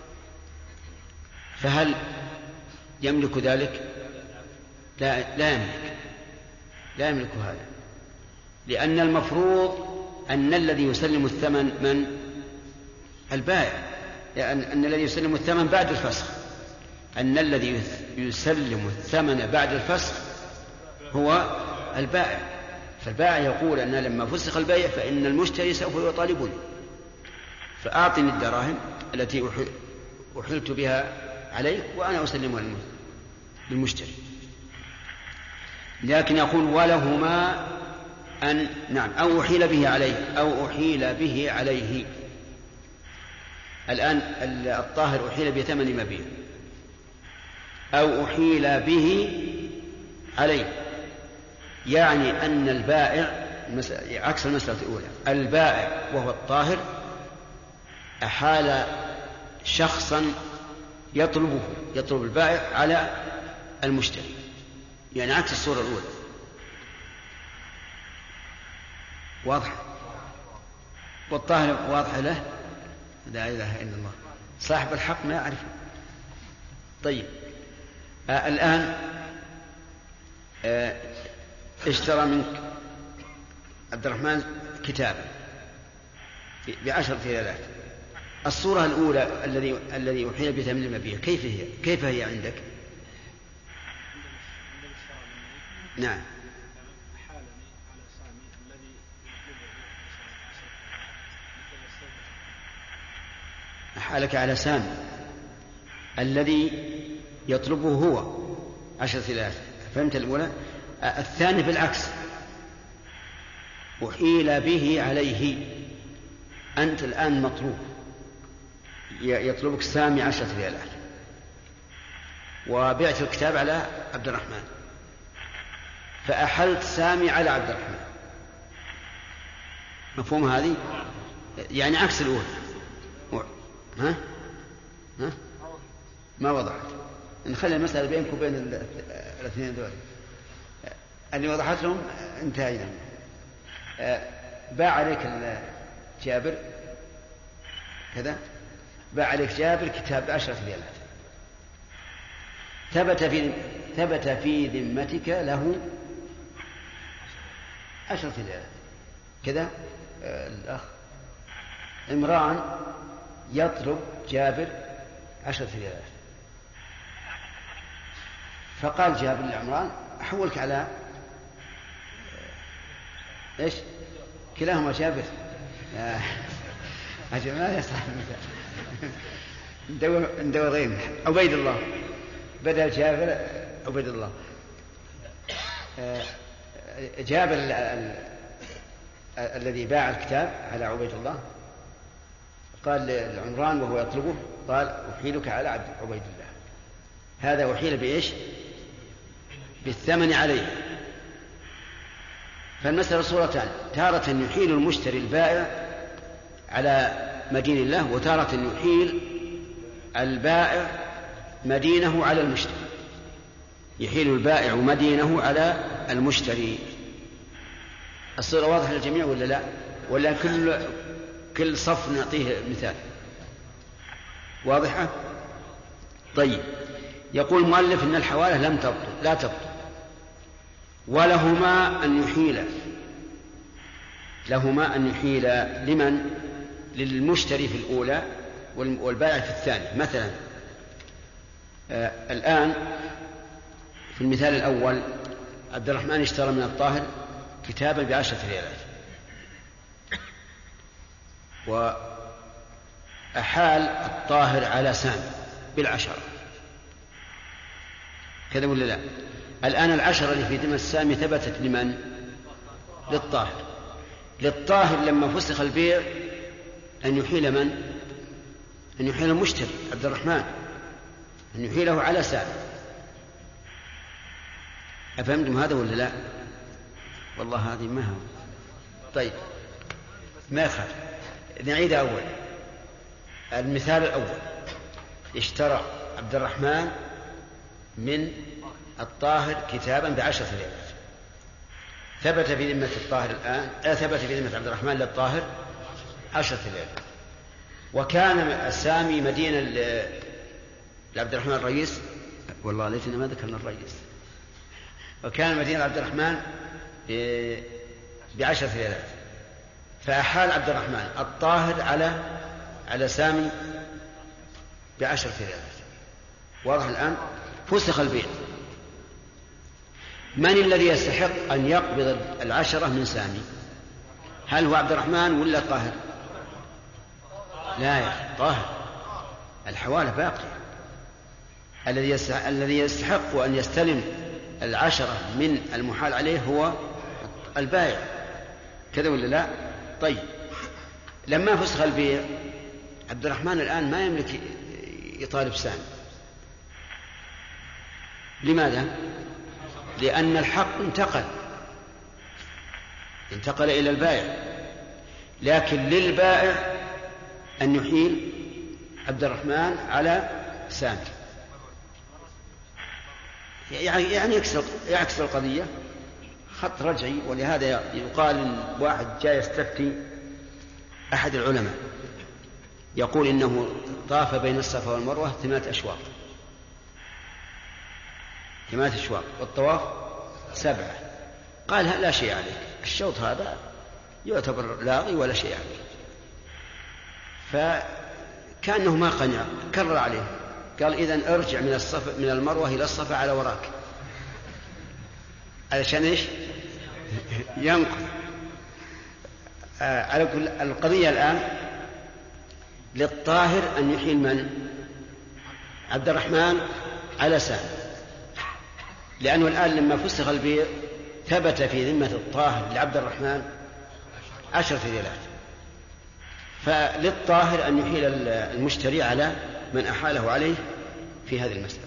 فهل يملك ذلك؟ لا, لا يملك لا يملك هذا، لأن المفروض أن الذي يسلم الثمن من؟ البائع، لأن أن الذي يسلم الثمن بعد الفسخ، أن الذي يسلم الثمن بعد الفسخ هو البائع. فالبائع يقول أن لما فسخ البيع فإن المشتري سوف يطالبني، فأعطني الدراهم التي أحلت بها عليك وأنا أسلمها للمشتري. لكن يقول ولهما أن نعم أو أحيل به عليه أو أحيل به عليه. الآن الطاهر أحيل بثمن مبيع أو أحيل به عليه، يعني أن البائع عكس المسألة الأولى، البائع وهو الطاهر أحال شخصا يطلبه يطلب البائع على المشتري، يعني عكس الصورة الأولى. واضح؟ والطاهر واضح له؟ لا إله إلا الله، صاحب الحق ما يعرف. طيب، آه الآن آه اشترى منك عبد الرحمن كتابا بعشرة ريالات. الصورة الأولى الذي الذي أحيل بثمن المبيع كيف هي؟ كيف هي عندك؟ نعم. أحالك على سامي الذي يطلبه هو عشرة ريالات. فهمت الأولى؟ الثاني بالعكس، أحيل به عليه، أنت الآن مطلوب، يطلبك سامي عشرة ريالات وبعت الكتاب على عبد الرحمن، فأحلت سامي على عبد الرحمن. مفهوم هذه؟ يعني عكس الأولى. ها؟ ها؟ ما وضحت. نخلي المسألة بينك وبين الاثنين دول اللي وضحت لهم انتهينا. باع عليك جابر كذا، باع عليك جابر كتاب بعشرة ريالات، ثبت في ثبت في ذمتك له عشرة ريالات كذا. الأخ عمران يطلب جابر عشرة ريالات، فقال جابر لعمران أحولك على إيش؟ كلاهما جابر. أجل ما يصح ندور غير عبيد الله بدل جابر عبيد الله. جابر الذي باع الكتاب على عبيد الله قال لعمران وهو يطلبه قال أحيلك على عبيد الله. هذا أحيل بإيش؟ بالثمن عليه. فالمسألة صورتان: تارة يحيل المشتري البائع على مدين الله، وتارة يحيل البائع مدينه على المشتري. يحيل البائع مدينه على المشتري. الصورة واضحة للجميع ولا لا؟ ولا كل كل صف نعطيه مثال؟ واضحة؟ طيب. يقول المؤلف إن الحوالة لم تبطل، لا تبطل، ولهما أن يحيل لهما أن يحيل لمن؟ للمشتري في الأولى والبائع في الثانية. مثلا آه الآن في المثال الأول عبد الرحمن اشترى من الطاهر كتابا بعشرة ريالات، وأحال الطاهر على سامي بالعشرة، كذا ولا لا؟ الآن العشرة اللي في ذمة السامي ثبتت لمن؟ للطاهر. للطاهر لما فسخ البيع أن يحيل من؟ أن يحيل المشتري عبد الرحمن، أن يحيله على سامي. أفهمتم هذا ولا لا؟ والله هذه ما هو. طيب ما يخالف، نعيد أول. المثال الأول: اشترى عبد الرحمن من الطاهر كتابا بعشرة ريالات، ثبت في ذمة الطاهر الآن آه ثبت في ذمة عبد الرحمن للطاهر عشرة ريالات، وكان السامي مدينة لعبد الرحمن الرئيس. والله ليتنا ما ذكرنا الرئيس. وكان مدينة عبد الرحمن بعشرة ريالات، فأحال عبد الرحمن الطاهر على على سامي بعشرة ريالات. واضح الآن؟ فسخ البيع. من الذي يستحق أن يقبض العشرة من سامي؟ هل هو عبد الرحمن ولا طاهر؟ لا يا أخي، طاهر. الحوالة باقية. الذي يستحق أن يستلم العشرة من المحال عليه هو البائع، كذا ولا لا؟ طيب، لما فسخ البيع عبد الرحمن الآن ما يملك يطالب سامي. لماذا؟ لأن الحق انتقل انتقل إلى البائع، لكن للبائع أن يحيل عبد الرحمن على سامي، يعني يكسر يعكس القضية خط رجعي. ولهذا يقال إن واحد جاء يستفتي أحد العلماء يقول إنه طاف بين الصفا والمروة ثمانية أشواط ثمانية أشواط والطواف سبعة. قال لا شيء عليك، الشوط هذا يعتبر لاغي ولا شيء عليك. فكأنه ما قنع، كرر عليه، قال إذن ارجع من الصفا من المروة إلى الصفا على وراك، علشان إيش؟ ينقذ. آه على كل القضية الآن للطاهر أن يحيل من؟ عبد الرحمن على سامي، لأنه الآن لما فسخ البيع ثبت في ذمة الطاهر لعبد الرحمن عشرة ريالات، فللطاهر أن يحيل المشتري على من أحاله عليه في هذه المسألة.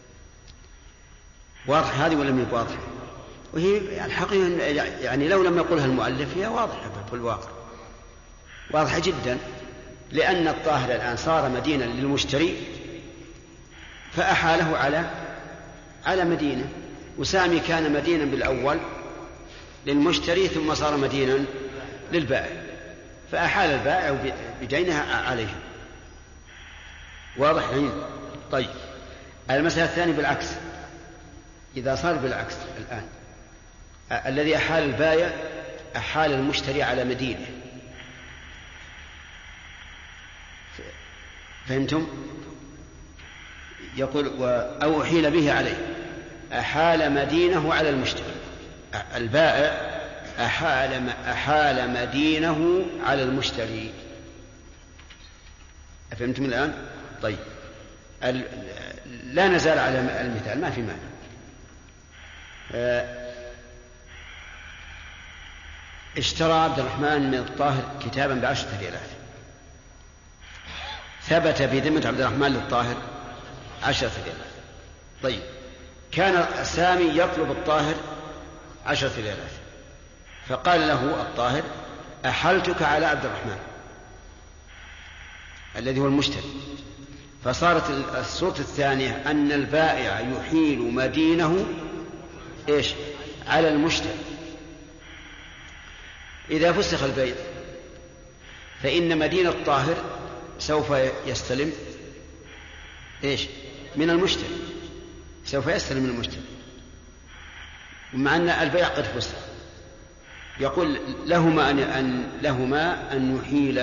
واضح هذه ولا مش واضح؟ وهي الحقيقة يعني لو لم يقولها المؤلف هي واضحة في الواقع، واضحة جدا، لأن الطاهر الآن صار مدينا للمشتري فأحاله على على مدينة، وسامي كان مدينا بالأول للمشتري ثم صار مدينا للبائع، فأحال البائع بدينها عليه. واضح يعني؟ طيب، المسألة الثانية بالعكس. إذا صار بالعكس الآن الذي أحال البائع أحال المشتري على مدينة، فهمتم؟ يقول أو أحيل به عليه، أحال مدينه على المشتري. البائع أحال أحال مدينه على المشتري. أفهمتم الآن؟ طيب، لا نزال على المثال، ما في مانع. اشترى عبد الرحمن من الطاهر كتابا بعشرة ريالات، ثبت في ذمة عبد الرحمن للطاهر عشرة ريالات. طيب، كان سامي يطلب الطاهر عشرة ريالات، فقال له الطاهر أحلتك على عبد الرحمن الذي هو المشتري. فصارت الصورة الثانية أن البائع يحيل مدينه إيش على المشتري. إذا فسخ البيع فإن مدين الطاهر سوف يستلم إيش من المشتري، سوف يستلم من المشتري، ومع أن البيع قد فسخ. يقول لهما أن, أن لهما أن يحيل.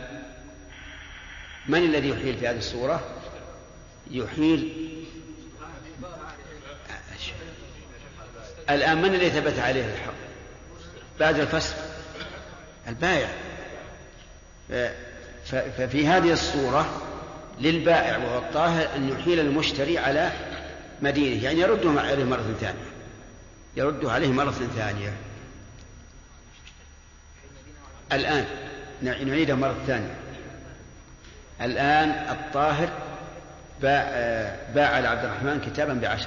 من الذي يحيل في هذه الصورة؟ يحيل الآن من الذي ثبت عليه الحق بعد الفسخ؟ البائع. ففي هذه الصورة للبائع وهو الطاهر أن يحيل المشتري على مدينه، يعني يرده عليه مرة ثانية، يرده عليه مرة ثانية. الآن نعيدها مرة ثانية. الآن الطاهر باع, باع على عبد الرحمن كتابا بعشر.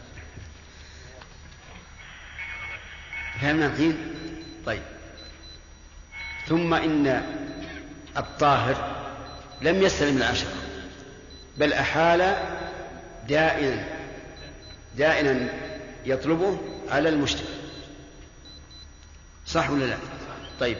فهمنا الحين؟ طيب. ثم إن الطاهر لم يستلم العشر بل أحال دائنا دائنا يطلبه على المشتري، صح ولا لا؟ طيب.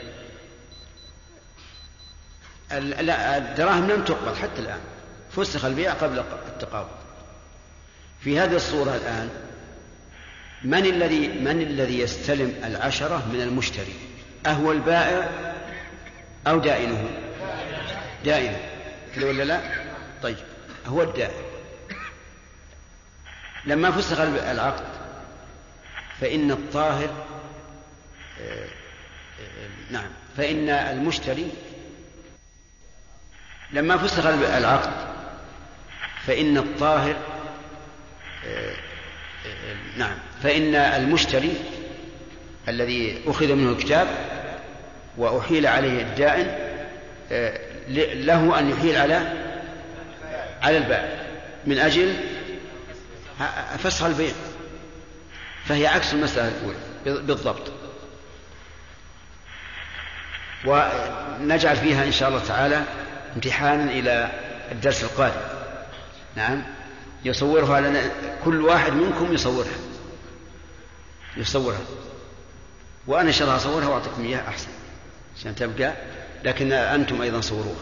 لا، الدراهم لم تقبض حتى الآن، فسخ البيع قبل التقابض. في هذه الصورة الآن من الذي من الذي يستلم العشرة من المشتري؟ أهو البائع أو دائنه؟ دائنه كده ولا لا؟ طيب، هو الدائن. لما فسخ العقد فإن الطاهر نعم فإن المشتري لما فسخ العقد فإن الطاهر نعم فإن المشتري الذي أخذ منه الكتاب وأحيل عليه الدائن له أن يحيل على على البائع من أجل فسخ البيع، فهي عكس المسألة الأولى بالضبط. ونجعل فيها إن شاء الله تعالى امتحانا إلى الدرس القادم. نعم، يصورها لنا كل واحد منكم، يصورها يصورها وأنا إن شاء الله أصورها وأعطيكم إياها أحسن عشان تبقى، لكن أنتم أيضا صوروها.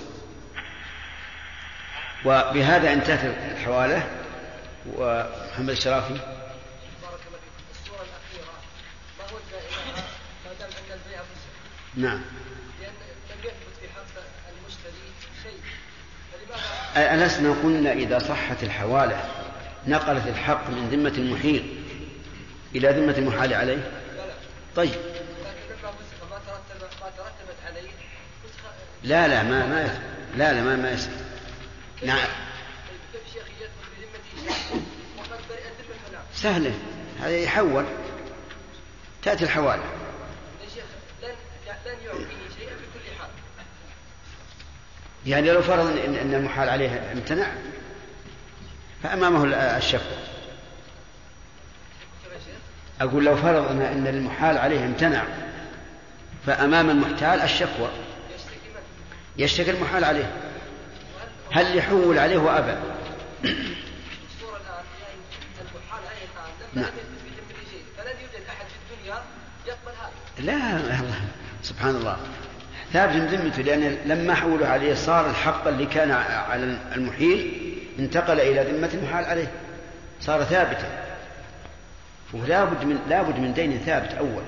وبهذا انتهت الحوالة. ومحمد الشرافي. بارك الله فيكم. الصورة الأخيرة ما هو الدائرة ما دام أن البيع فسخ؟ نعم. لأن لم يثبت في حق المشتري شيء، فلماذا؟ ألسنا قلنا إذا صحت الحوالة نقلت الحق من ذمة المحيل إلى ذمة المحال عليه؟ لا لا. طيب. لكن لما فسخ ما ترتب ما ترتبت عليه فسخ. لا لا ما ما يسمى. لا لا ما ما يسمى. نعم. كيف شيخ يدخل بذمته شيء وقد برئت ذمة الحلال؟ سهلة، هذا يحول، تأتي الحوالة. يا شيخ لن لن يعطيه شيئا بكل حال. يعني لو فرض أن المحال عليه امتنع فأمامه الشكوى. أقول لو فرض أن المحال عليه امتنع فأمام المحتال الشكوى، يشتكي المحال عليه. هل يحول عليه وأبى؟ الصورة الآن المحال عليه الآن لم يثبت في ذمته شيء، فلن يوجد أحد في الدنيا يقبل هذا. لا الله سبحان الله، ثابت من ذمته، لأن لما حولوا عليه صار الحق اللي كان على المحيل انتقل إلى ذمة المحال عليه، صار ثابتا. ولا بد من لا بد من دين ثابت أول.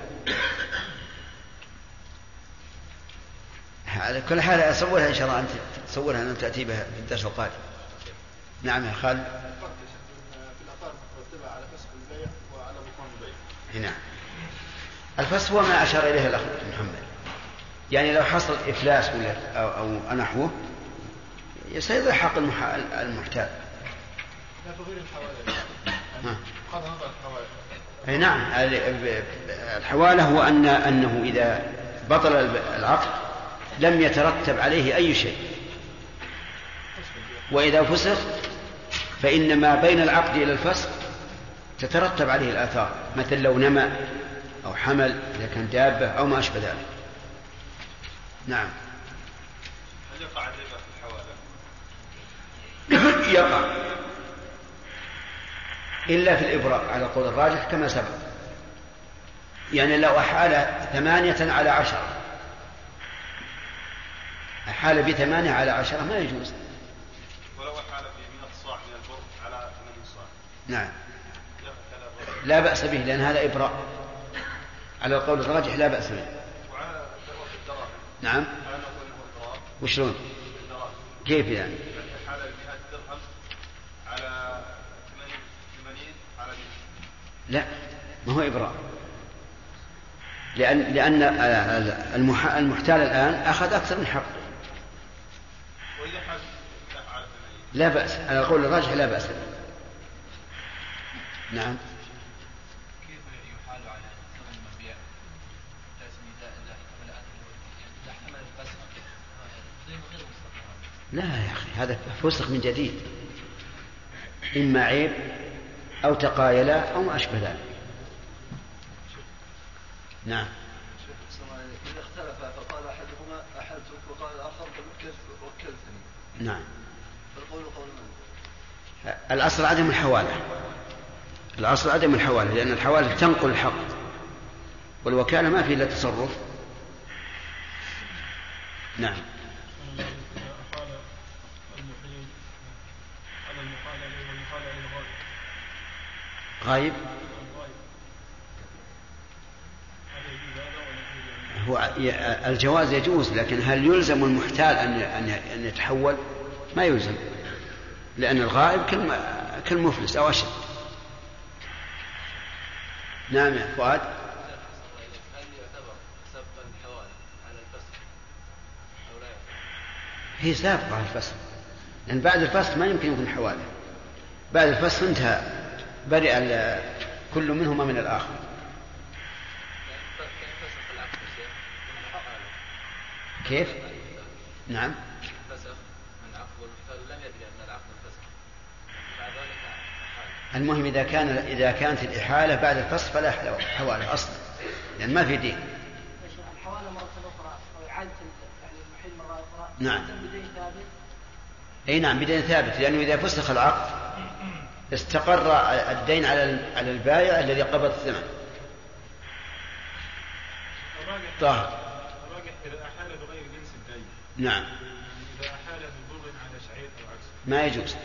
على كل حال أصورها إن شاء الله، أنت تصورها أن تأتي بها في الدرس القادم. نعم يا خالد. في الآثار مترتبة على فسخ البيع وعلى بطلان البيع. نعم. الفسخ هو ما أشار إليه الأخ محمد، يعني لو حصل إفلاس ولا أو, أو نحوه يصير حق المحتال. لا تغير الحوالة. قضى نظر الحوالة. نعم، الحوالة هو أن أنه إذا بطل العقد لم يترتب عليه أي شيء، وإذا فسخ فإن ما بين العقد إلى الفسخ تترتب عليه الآثار، مثل لو نمى أو حمل إذا كان دابة أو ما أشبه ذلك. نعم. هل يقع الربا في الحوالة؟ يقع إلا في الإبراء على قول الراجح كما سبق. يعني لو أحال ثمانية على عشرة، أحال بثمانية على عشرة ما يجوز. ولو أحال بمئة صاع من البر على ثمانين صاع. نعم لا بأس به، لأن هذا إبراء على القول الراجح، لا بأس به. وعلى الدراهم. نعم. على نقول إبراء. وشلون؟ كيف يعني؟ حال المئة درهم على ثمانين على مئة. لا ما هو إبراء، لأن لأن المحتال الآن أخذ أكثر من حقه. وإذا حال على ثمانين لا بأس على القول الراجح، لا بأس به. نعم. كيف يحال على ثمن المبيع إذا احتمل الفسخ غير مستقر؟ لا يا أخي هذا فسخ من جديد، إما عيب أو تقايلا أو ما أشبه ذلك. نعم. إذا اختلف فقال أحدهما أحلتك وقال الآخر وكلتني. نعم. فالقول قول من؟ الأصل عدم الحوالة، الأصل عدم الحوالة، لأن الحوالة تنقل الحق، والوكالة ما في إلا تصرف. نعم. غايب هو الجواز يجوز، لكن هل يلزم المحتال أن أن يتحول؟ ما يلزم، لأن الغائب كالمفلس أو أشد. نعم يا فؤاد. هي سابقة الفصل، لأن بعد الفصل ما يمكن يكون حوالة. بعد الفصل انتهى، برئ كل منهما من الآخر. كيف؟ نعم. المهم إذا كان إذا كانت الإحالة بعد الفصل فلا حوالة أصلا، لأن ما في دين. الحوالة مرة أخرى أو إعادة يعني المحل مرة أخرى. نعم. بدين ثابت. أي نعم بدين ثابت، لأنه إذا فسخ العقد استقر الدين على على البائع الذي قبض الثمن. طاهر. إذا أحال بغير جنس الدين. نعم. إذا أحال ببر على شعير أو عكسه. ما يجوز.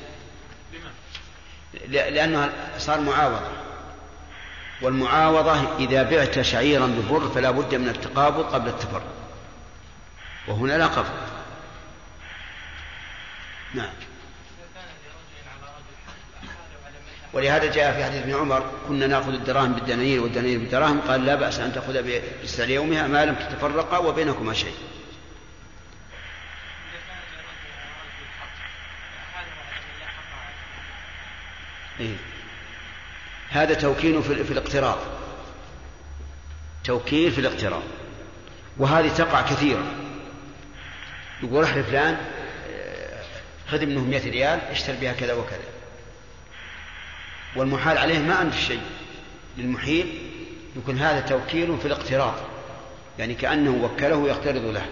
لما؟ لأنه صار معاوضة، والمعاوضة إذا بعت شعيرا ببر فلا بد من التقابض قبل التفرق، وهنا لا قبض. نعم. ولهذا جاء في حديث ابن عمر كنا نأخذ الدراهم بالدنانير والدنانير بالدراهم، قال لا بأس أن تأخذ بسعر يومها ما لم تتفرقا وبينكما شيء. إيه؟ هذا توكيل في, في الاقتراض، توكيل في الاقتراض، وهذه تقع كثيرا. يقول احلف فلان خذ منه مئة ريال اشتر بها كذا وكذا، والمحال عليه ما أنف شيء للمحيل، يكون هذا توكيل في الاقتراض، يعني كأنه وكله يقترض له.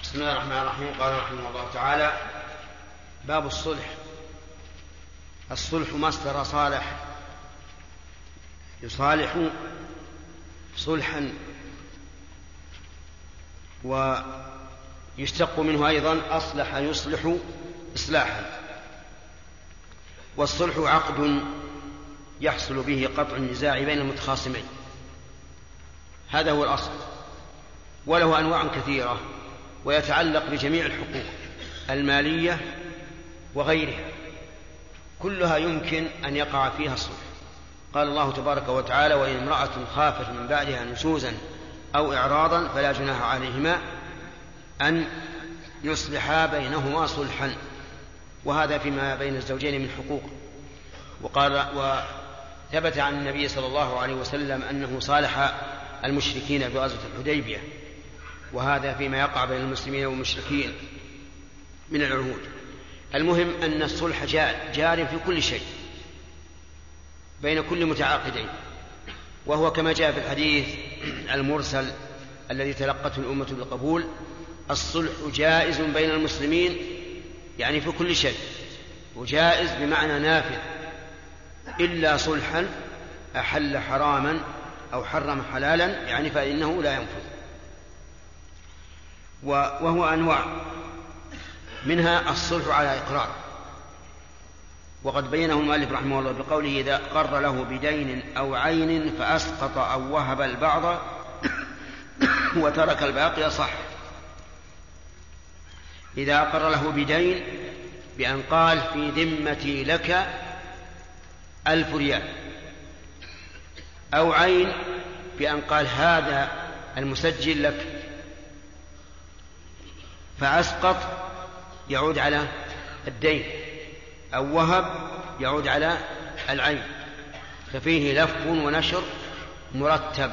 بسم الله الرحمن الرحيم. قال رحمه الله تعالى: باب الصلح. الصلح مصدر صالح، يصالح صلحا، ويشتق منه أيضا أصلح يصلح إصلاحا. والصلح عقد يحصل به قطع النزاع بين المتخاصمين، هذا هو الأصل، وله أنواع كثيرة ويتعلق بجميع الحقوق المالية وغيرها، كلها يمكن أن يقع فيها الصلح. قال الله تبارك وتعالى: وإن امرأة خافت من بعدها نشوزا أو إعراضا فلا جناح عليهما أن يصلحا بينهما صلحا، وهذا فيما بين الزوجين من حقوق. وقال وثبت عن النبي صلى الله عليه وسلم أنه صالح المشركين بغزوة الحديبية، وهذا فيما يقع بين المسلمين والمشركين من العهود. المهم أن الصلح جار في كل شيء بين كل متعاقدين، وهو كما جاء في الحديث المرسل الذي تلقته الأمة بالقبول: الصلح جائز بين المسلمين، يعني في كل شيء، وجائز بمعنى نافذ، إلا صلحا أحل حراما أو حرم حلالا، يعني فإنه لا ينفذ. وهو أنواع، منها الصلح على إقرار، وقد بينه المؤلف رحمه الله بقوله: إذا أقر له بدين أو عين فأسقط أو وهب البعض وترك الباقي صح. إذا أقر له بدين بأن قال: في ذمتي لك ألف ريال، أو عين بأن قال: هذا المسجل لك، فأسقط يعود على الدين، أو وهب يعود على العين، ففيه لف ونشر مرتب،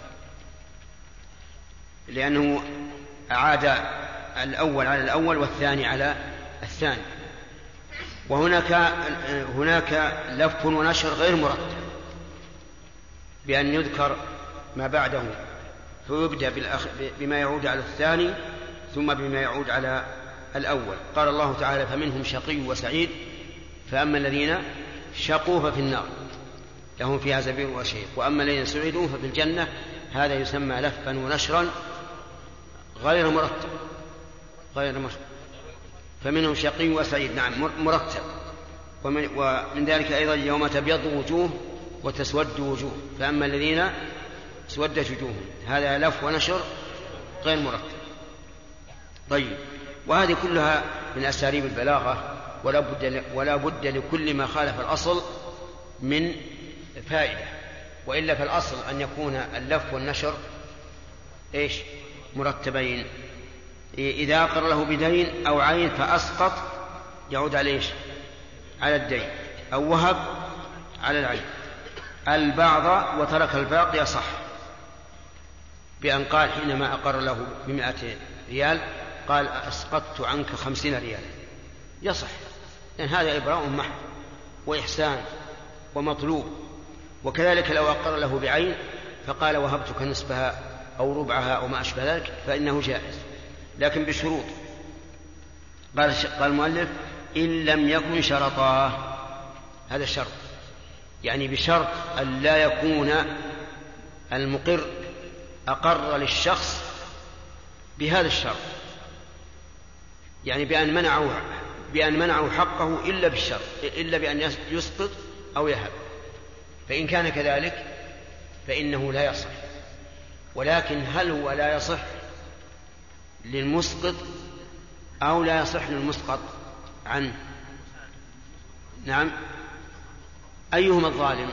لأنه أعاد الأول على الأول والثاني على الثاني. وهناك هناك لف ونشر غير مرتب، بأن يذكر ما بعده فيبدأ بما يعود على الثاني ثم بما يعود على الأول. قال الله تعالى: فمنهم شقي وسعيد، فأما الذين شقوا ففي النار لهم فيها زفير وشهيق، وأما الذين سعدوا ففي الجنة. هذا يسمى لفا ونشرا غير مرتب غير مرتب فمنهم شقي وسعيد، نعم مرتب. ومن, ومن ذلك أيضا: يوم تبيض وجوه وتسود وجوه، فأما الذين سودت وجوههم، هذا لف ونشر غير مرتب. طيب، وهذه كلها من أساليب البلاغة، ولا بد, ولا بد لكل ما خالف الأصل من فائدة، وإلا فالأصل أن يكون اللف والنشر إيش؟ مرتبين. إذا أقر له بدين أو عين فأسقط يعود على إيش؟ على الدين، أو وهب على العين. البعض وترك الباقي صح، بأن قال حينما أقر له بمئة ريال قال: أسقطت عنك خمسين ريال، يصح، لأن هذا إبراء محض وإحسان ومطلوب. وكذلك لو أقر له بعين فقال: وهبتك نصفها أو ربعها أو ما أشبه ذلك، فإنه جائز، لكن بشروط. قال المؤلف: إن لم يكن شرطاه، هذا الشرط، يعني بشرط أن لا يكون المقر أقر للشخص بهذا الشرط، يعني بأن منعوا بأن منعوا حقه إلا بالشرط، إلا بأن يسقط أو يهب. فإن كان كذلك فإنه لا يصح. ولكن هل هو لا يصح للمسقط أو لا يصح للمسقط عنه؟ نعم، أيهما الظالم؟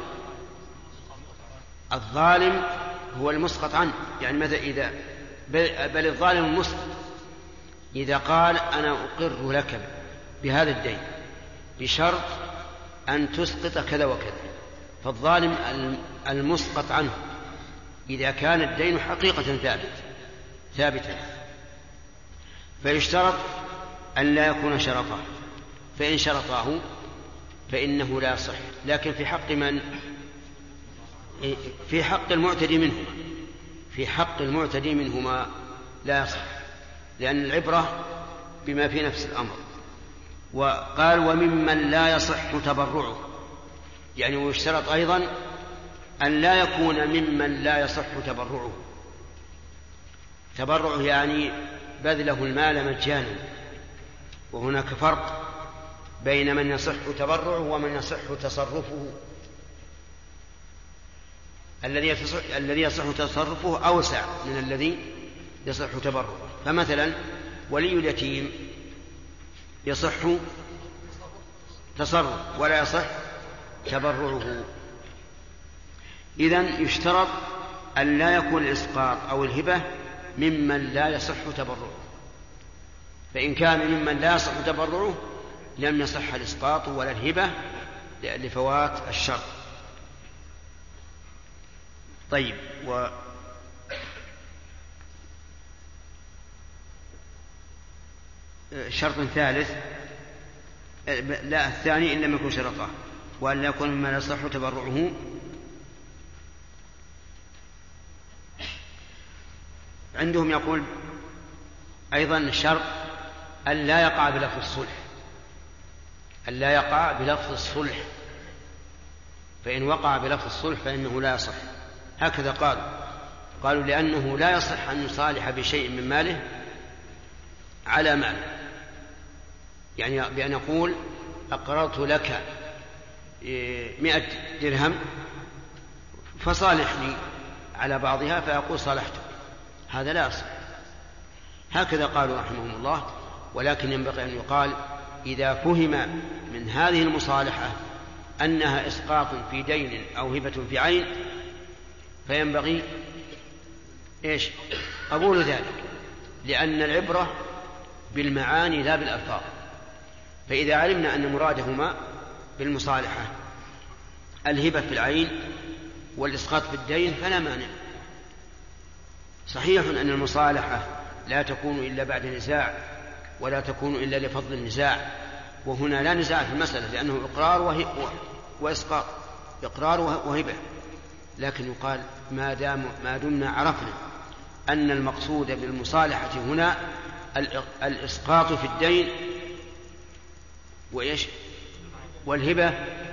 الظالم هو المسقط عنه، يعني ماذا إذا بل الظالم المسقط إذا قال: أنا أقر لك بهذا الدين بشرط أن تسقط كذا وكذا، فالظالم المسقط عنه إذا كان الدين حقيقة ثابت ثابتة فيشترط أن لا يكون شرطه، فإن شرطاه فإنه لا يصح. لكن في حق من؟ في حق المعتدي منهما في حق المعتدي منهما لا يصح، لأن العبرة بما في نفس الأمر. وقال وممن لا يصح تبرعه، يعني ويشترط أيضا أن لا يكون ممن لا يصح تبرعه. تبرعه يعني بذله المال مجانا، وهناك فرق بين من يصح تبرعه ومن يصح تصرفه. الذي يصح تصرفه أوسع من الذي يصح تبرعه. فمثلا ولي اليتيم يصح تصرف ولا يصح تبرعه. إذن يشترط أن لا يكون الإسقاط أو الهبة ممن لا يصح تبرعه، فإن كان ممن لا يصح تبرعه لم يصح الإسقاط ولا الهبة لفوات الشرط. طيب، و شرط ثالث، لا الثاني إن لم يكن شرطا، وأن لا يكون مما لا يصح تبرعه. عندهم يقول أيضا الشرط أن لا يقع بلفظ الصلح، أن لا يقع بلفظ الصلح، فإن وقع بلفظ الصلح فإنه لا يصح. هكذا قالوا قالوا لأنه لا يصح أن يصالح بشيء من ماله على مال، يعني بأن يقول أقررت لك مئة درهم فصالحني على بعضها فيقول صالحته، هذا لا يصح. هكذا قالوا رحمهم الله. ولكن ينبغي أن يقال إذا فهم من هذه المصالحة أنها إسقاط في دين أو هبة في عين فينبغي إيش؟ قبول ذلك، لأن العبرة بالمعاني لا بالألفاظ. فإذا علمنا أن مرادهما بالمصالحة الهبة في العين والإسقاط في الدين فلا مانع. صحيح أن المصالحة لا تكون إلا بعد نزاع، ولا تكون إلا لفضل النزاع، وهنا لا نزاع في المسألة لأنه إقرار وإسقاط، إقرار وهبة. لكن يقال ما دام ما دمنا عرفنا أن المقصود بالمصالحة هنا الإسقاط في الدين وإيش والهبة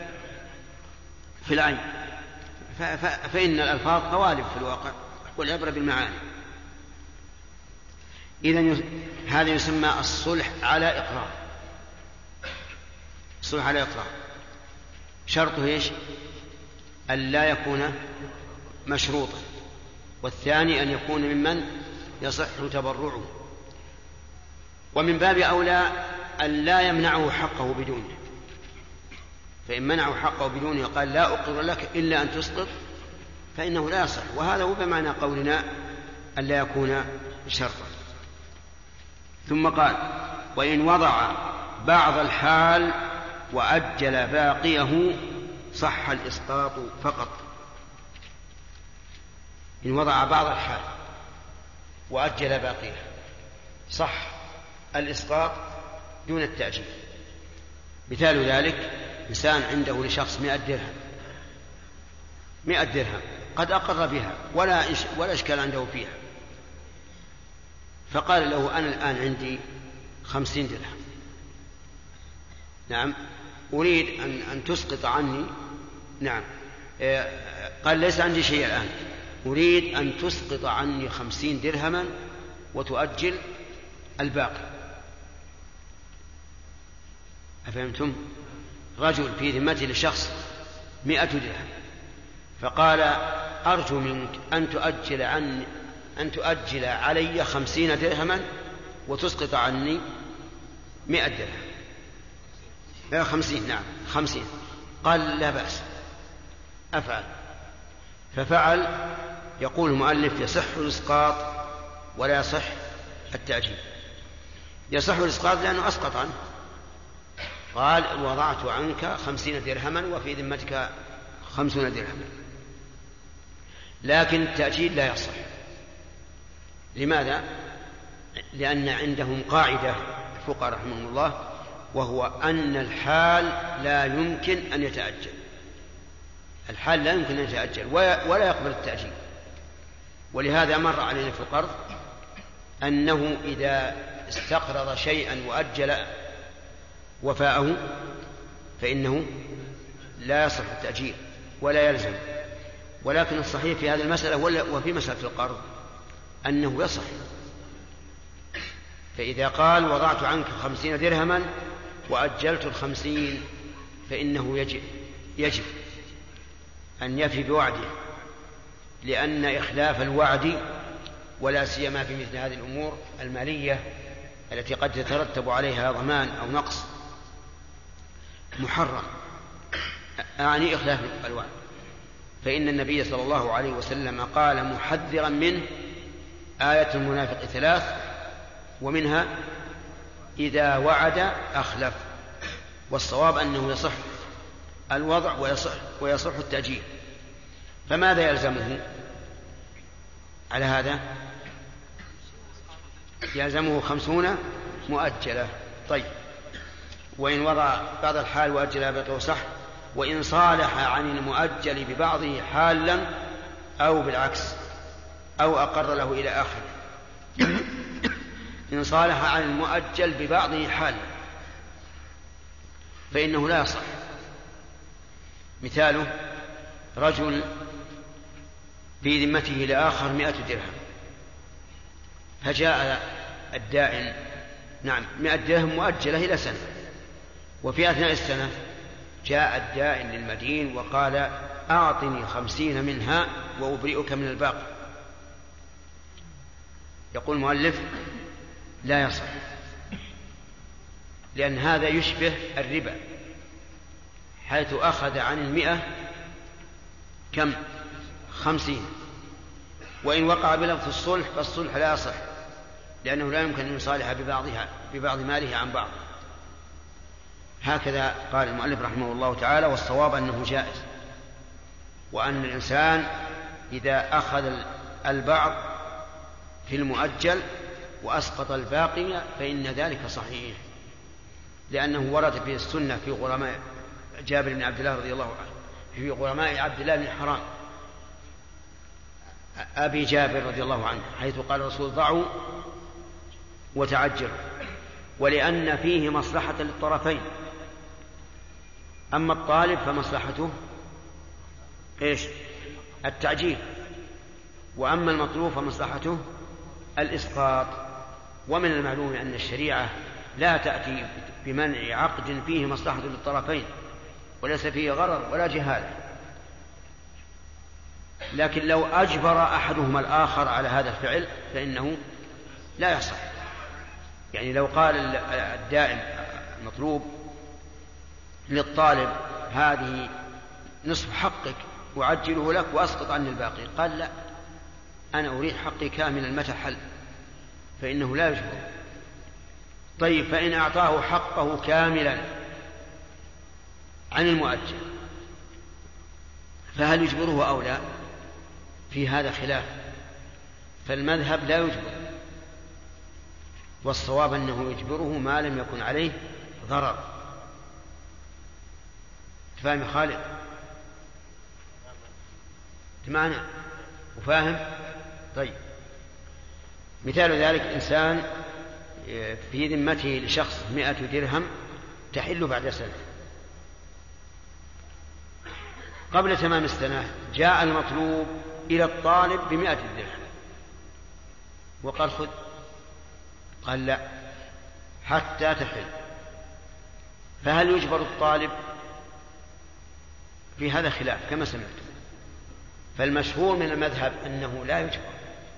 في العين، فإن الألفاظ قوالب في الواقع والعبرة بالمعاني. إذن هذا يسمى الصلح على إقرار. الصلح على إقرار شرطه إيش؟ أن لا يكون مشروطا، والثاني أن يكون ممن يصح تبرعه. ومن باب أولى أن لا يمنعه حقه بدونه، فإن منعه حقه بدونه قال لا أقر لك إلا أن تسقط فإنه لا يصح. وهذا هو بمعنى قولنا أن لا يكون شرطا. ثم قال وإن وضع بعض الحال وأجل باقيه صح الإسقاط فقط. إن وضع بعض الحال وأجل باقيه صح الإسقاط دون التأجيل. مثال ذلك إنسان عنده لشخص مئة درهم مئة درهم قد أقر بها ولا ولا إشكال عنده فيها، فقال له أنا الآن عندي خمسين درهم، نعم أريد أن, أن تسقط عني، نعم قال ليس عندي شيء الآن، أريد أن تسقط عني خمسين درهما وتؤجل الباقي. أفهمتم؟ رجل في ذمته لشخص مئة درهم فقال أرجو منك أن تؤجل عني أن تؤجل علي خمسين درهما وتسقط عني مئة درهم. لا خمسين، نعم خمسين. قال لا بأس أفعل، ففعل. يقول المؤلف يصح الإسقاط ولا يصح التأجيل. يصح الإسقاط لأنه أسقط عنه، قال وضعت عنك خمسين درهما وفي ذمتك خمسون درهما. لكن التأجيل لا يصح. لماذا؟ لأن عندهم قاعدة الفقهاء رحمهم الله، وهو أن الحال لا يمكن أن يتأجل. الحال لا يمكن أن يتأجل ولا يقبل التأجيل. ولهذا مر علينا في القرض أنه إذا استقرض شيئا وأجل وفاءه فإنه لا يصح التأجيل ولا يلزم، ولكن الصحيح في هذه المسألة وفي مسألة القرض أنه يصح. فإذا قال وضعت عنك خمسين درهما وأجلت الخمسين فإنه يجب, يجب أن يفي بوعده، لأن إخلاف الوعد ولا سيما في مثل هذه الأمور المالية التي قد يترتب عليها ضمان أو نقص محرم، أعني إخلاف الوعد. فإن النبي صلى الله عليه وسلم قال محذرا منه آية المنافق ثلاث، ومنها إذا وعد أخلف، والصواب أنه يصح الوضع ويصح, ويصح التأجيل. فماذا يلزمه على هذا؟ يلزمه خمسون مؤجلة. طيب، وإن وضع بعض الحال وأجل بيته صح، وإن صالح عن المؤجل ببعضه حالا أو بالعكس أو أقر له إلى آخر. إن صالح عن المؤجل ببعضه حالا فإنه لا يصح. مثاله رجل في ذمته لآخر مئة درهم، فجاء الدائن نعم مئة درهم مؤجلة إلى سنة، وفي أثناء السنة جاء الدائن للمدين وقال أعطني خمسين منها وأبرئك من الباقي. يقول المؤلف لا يصح، لأن هذا يشبه الربا، حيث أخذ عن المئة كم؟ خمسين. وإن وقع بلفظ الصلح فالصلح لا يصح، لأنه لا يمكن أن يصالح ببعضها ببعض ماله عن بعض. هكذا قال المؤلف رحمه الله تعالى، والصواب أنه جائز، وأن الإنسان إذا أخذ البعض في المؤجل وأسقط الباقي فإن ذلك صحيح، لأنه ورد في السنة في غرماء جابر بن عبد الله رضي الله عنه، في غرماء عبد الله بن حرام أبي جابر رضي الله عنه، حيث قال الرسول ضعوا وتعجلوا، ولأن فيه مصلحة للطرفين. أما الطالب فمصلحته إيش؟ التعجيل، وأما المطلوب فمصلحته الإسقاط. ومن المعلوم أن الشريعة لا تأتي بمنع عقد فيه مصلحة للطرفين وليس فيه غرر ولا جهالة، لكن لو أجبر أحدهما الآخر على هذا الفعل فإنه لا يصح. يعني لو قال الدائم المطلوب للطالب هذه نصف حقك وعجله لك وأسقط عني الباقي، قال لا، أنا أريد حقي كاملا متى حل، فإنه لا يجبر. طيب، فإن أعطاه حقه كاملا عن المؤجل فهل يجبره أو لا؟ في هذا خلاف، فالمذهب لا يجبر، والصواب أنه يجبره ما لم يكن عليه ضرر. تفهم خالد؟ تمعنا وفاهم؟ طيب، مثال ذلك إنسان في ذمته لشخص مئة درهم تحل بعد سنة، قبل تمام السنة جاء المطلوب إلى الطالب بمئة درهم وقال خذ، قال لا حتى تحل، فهل يجبر الطالب؟ في هذا خلاف كما سمعت، فالمشهور من المذهب أنه لا يجبر،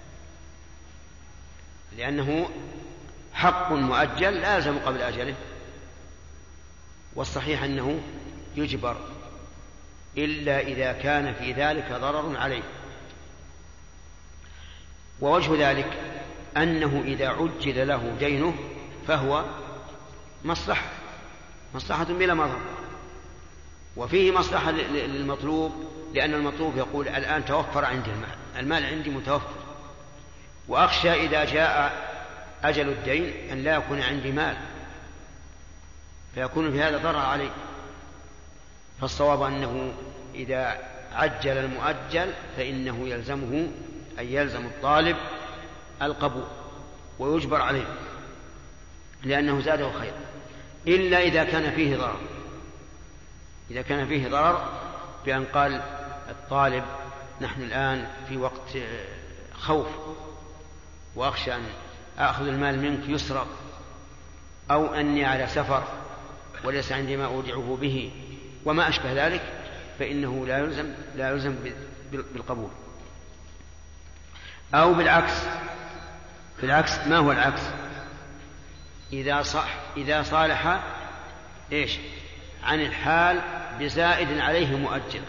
لأنه حق مؤجل لا يلزم قبل أجله، والصحيح أنه يجبر إلا إذا كان في ذلك ضرر عليه. ووجه ذلك أنه إذا عجل له دينه فهو مصلحة مصلحة بلا مضر، وفيه مصلحة للمطلوب، لأن المطلوب يقول الآن توفر عندي المال، المال عندي متوفر، وأخشى إذا جاء أجل الدين أن لا يكون عندي مال فيكون في هذا ضرر علي. فالصواب أنه إذا عجل المؤجل فإنه يلزمه أن يلزم الطالب القبول، ويجبر عليه لأنه زاده خير، إلا إذا كان فيه ضرر. إذا كان فيه ضرر بأن قال الطالب نحن الآن في وقت خوف وأخشى أن أخذ المال منك يسرق، أو أني على سفر وليس عندي ما أودعه به وما أشبه ذلك، فإنه لا يلزم لا يلزم بالقبول. أو بالعكس، بالعكس ما هو العكس؟ إذا صح إذا صالح إيش عن الحال بزائد عليه مؤجل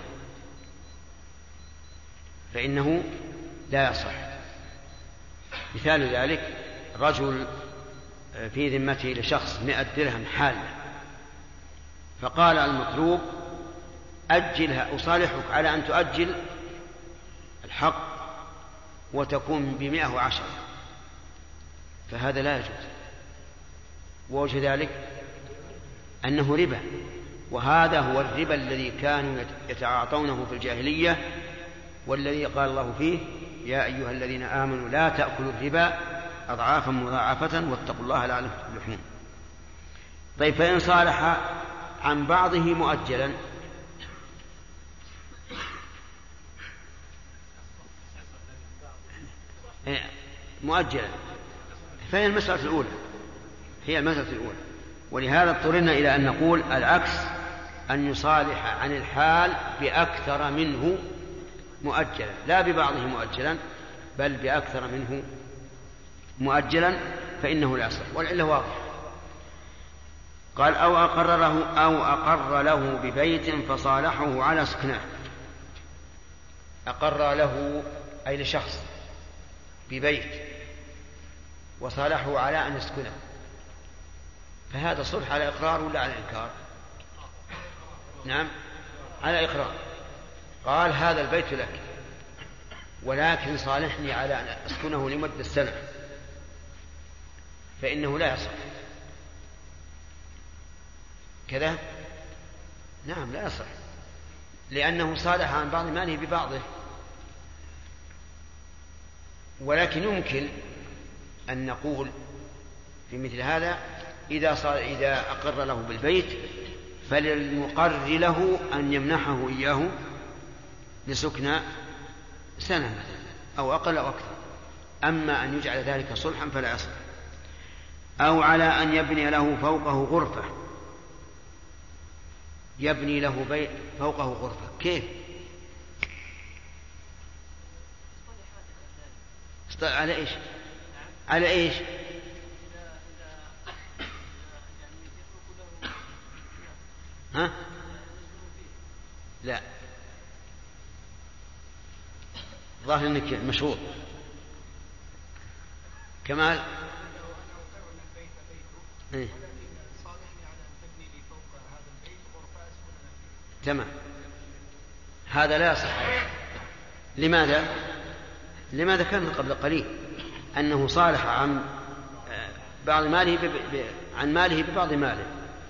فإنه لا يصح. مثال ذلك رجل في ذمته لشخص مئة درهم حال، فقال المطلوب أجلها، أصالحك على أن تؤجل الحق وتكون بمئة وعشرة، فهذا لا يجوز. ووجه ذلك أنه ربا، وهذا هو الربا الذي كانوا يتعاطونه في الجاهلية، والذي قال الله فيه يا أيها الذين آمنوا لا تأكلوا الربا أضعافا مضاعفة واتقوا الله لعلكم تفلحون. طيب فإن صالح عن بعضه مؤجلا مؤجلا فهي المسألة الأولى هي المسألة الأولى ولهذا اضطررنا إلى أن نقول العكس، أن يصالح عن الحال بأكثر منه مؤجلا، لا ببعضه مؤجلا بل بأكثر منه مؤجلا، فإنه لا يصح. والعلة واضحة. قال أو أقر له أو أقر له ببيت فصالحه على سكنه. أقر له أي لشخص ببيت وصالحه على أن يسكنه، فهذا صلح على إقرار ولا على إنكار؟ نعم على إقرار. قال هذا البيت لك ولكن صالحني على أن أسكنه لمدة سنة، فإنه لا يصح كذا. نعم لا يصح، لأنه صالح عن بعض ماله ببعضه. ولكن يمكن أن نقول في مثل هذا إذا, صار إذا أقر له بالبيت فللمقر له أن يمنحه إياه لسكن سنة أو أقل أو أكثر. أما أن يجعل ذلك صلحا فلا يصح. أو على أن يبني له فوقه غرفة، يبني له بيت فوقه غرفة، كيف؟ على إيش؟ على إيش؟ ها؟ لا، ظاهر أنك مشروط. كمال إيه؟ تمام، هذا لا يصح. لماذا؟ لما ذكرنا قبل قليل أنه صالح عن بعض ماله ب... ب... عن ماله ببعض ماله،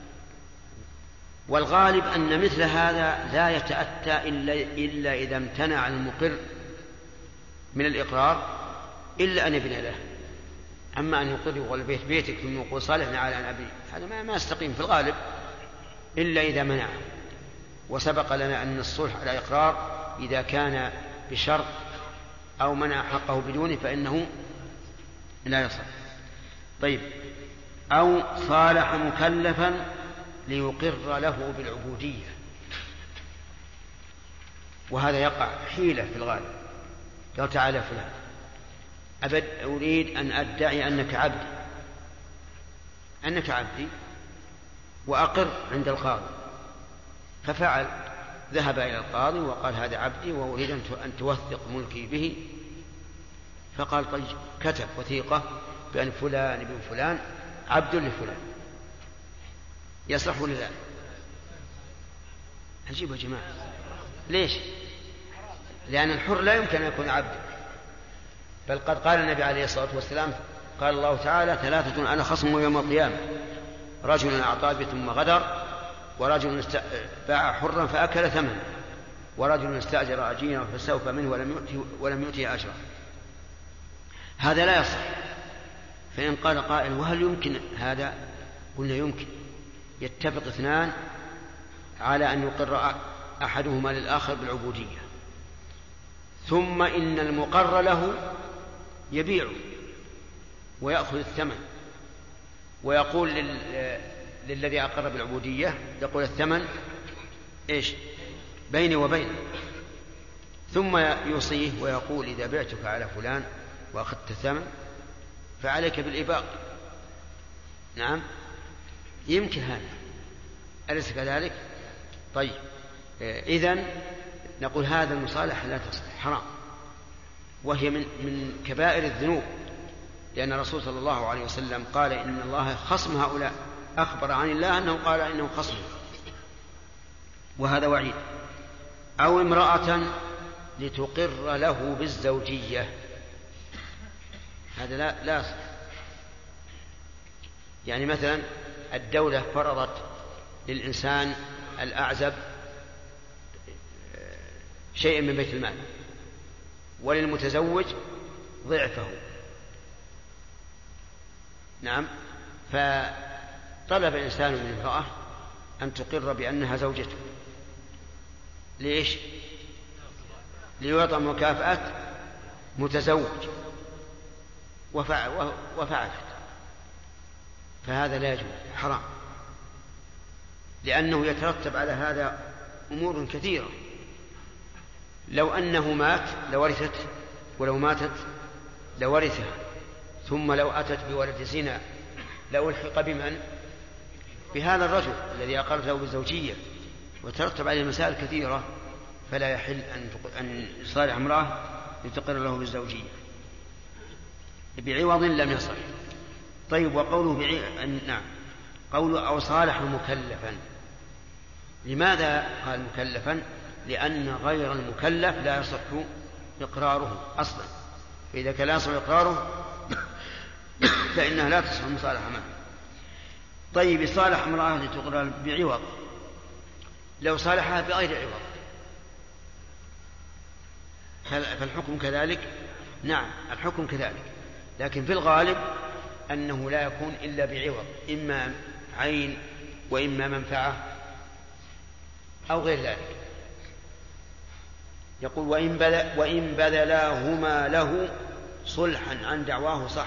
والغالب أن مثل هذا لا يتأتى إلا, إلا إذا امتنع المقر من الإقرار إلا أن يبني له. أما أن يقر يقول بيت بيتك ثم يقول صالحنا على أن أبي، هذا ما, ما يستقيم في الغالب إلا إذا منع. وسبق لنا أن الصلح على إقرار إذا كان بشرط أو منع حقه بدونه فإنه لا يصح. طيب أو صالح مكلفا ليقر له بالعبودية، وهذا يقع حيلة في الغالب. قال تعالى فلان أبد أريد أن أدعي أنك عبدي أنك عبدي وأقر عند القاضي، ففعل، ذهب إلى القاضي وقال هذا عبدي وأريد أن توثق ملكي به، فقال طيب كتب وثيقة بأن فلان ابن فلان عبد لفلان، يصح ولا لا؟ عجيب يا جماعة. ليش؟ لأن الحر لا يمكن أن يكون عبد، بل قد قال النبي عليه الصلاة والسلام قال الله تعالى ثلاثة أنا خصم يوم القيامة، رجل أعطى ثم غدر، ورجل باع حرا فأكل ثمنه، ورجل استأجر أجيرا فاستوفى منه ولم يؤته ولم يؤته أجرا. هذا لا يصح، فإن قال قائل وهل يمكن هذا؟ قلنا يمكن. يتفق اثنان على أن يقر أحدهما للآخر بالعبودية، ثم إن المقر له يبيعه ويأخذ الثمن، ويقول لل... للذي أقر بالعبودية، يقول الثمن إيش بيني وبينه، ثم يوصيه ويقول إذا بعتك على فلان وأخذت الثمن فعليك بالإباق. نعم يمكن هذا، أليس كذلك؟ طيب إذن نقول هذا المصالحة لا تصح، حرام، وهي من من كبائر الذنوب، لأن الرسول صلى الله عليه وسلم قال إن الله خصم هؤلاء، أخبر عن الله أنه قال إنه خصم، وهذا وعيد. أو امرأة لتقر له بالزوجية، هذا لا لا صح. يعني مثلا الدولة فرضت للإنسان الأعزب شيئا من بيت المال، وللمتزوج ضعفه. نعم، فطلب الإنسان من امرأة أن تقر بأنها زوجته. ليش؟ ليعطى مكافأة متزوج، وفعلت، فهذا لا يجوز، حرام، لأنه يترتب على هذا أمور كثيرة. لو أنه مات لورثت، ولو ماتت لورثها، ثم لو أتت بولد زنا لألحق بمن؟ بهذا الرجل الذي أقرت له بالزوجية، وترتب عليه مسائل كثيرة، فلا يحل أن يصالح امرأة لتقر له بالزوجية بعوض لم يصح. طيب، وقوله بعي... نعم، قوله أو صالح مكلفا، لماذا قال مكلفا؟ لأن غير المكلف لا يصح إقراره أصلا، فإذا كان لا يصح إقراره فإنها لا تصح المصالحة معه. طيب، صالح امرأة لتقر بعوض، لو صالحها بغير عوض فالحكم كذلك؟ نعم الحكم كذلك، لكن في الغالب أنه لا يكون إلا بعوض، إما عين وإما منفعة أو غير ذلك. يقول وإن, بل وإن بذلاهما له صلحا عن دعواه صح.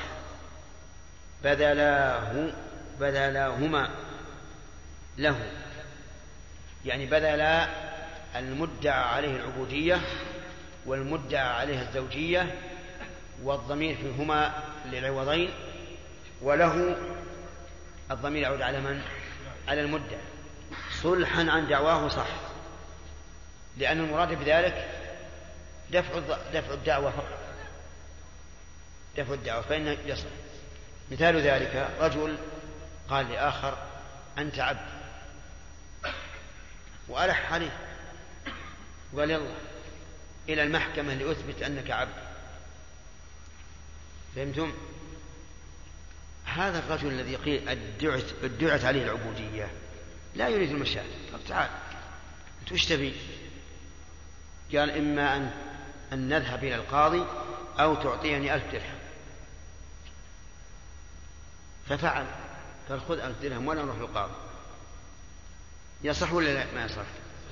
بذلاه بذلاهما له، يعني بذلا المدعى عليه العبودية والمدعى عليه الزوجية، والضمير فيهما للعوضين، وله الضمير يعود على من؟ على المدعى. صلحا عن دعواه صح، لأن المراد بذلك دفع دفع الدعوة فقط، دفع الدعوة فإنه يصح. مثال ذلك رجل قال لآخر أنت عبد، وألح عليه وقال يلا إلى المحكمة لأثبت أنك عبد. فهمتم؟ هذا الرجل الذي قيل ادعت عليه العبودية لا يريد المشاكل، قال تعال أنت وش تبي؟ قال إما أن, أن نذهب إلى القاضي أو تعطيني ألف درهم. ففعل، قال خذ ألف درهم ولا نروح للقاضي. يصح ولا لا؟ ما يصح.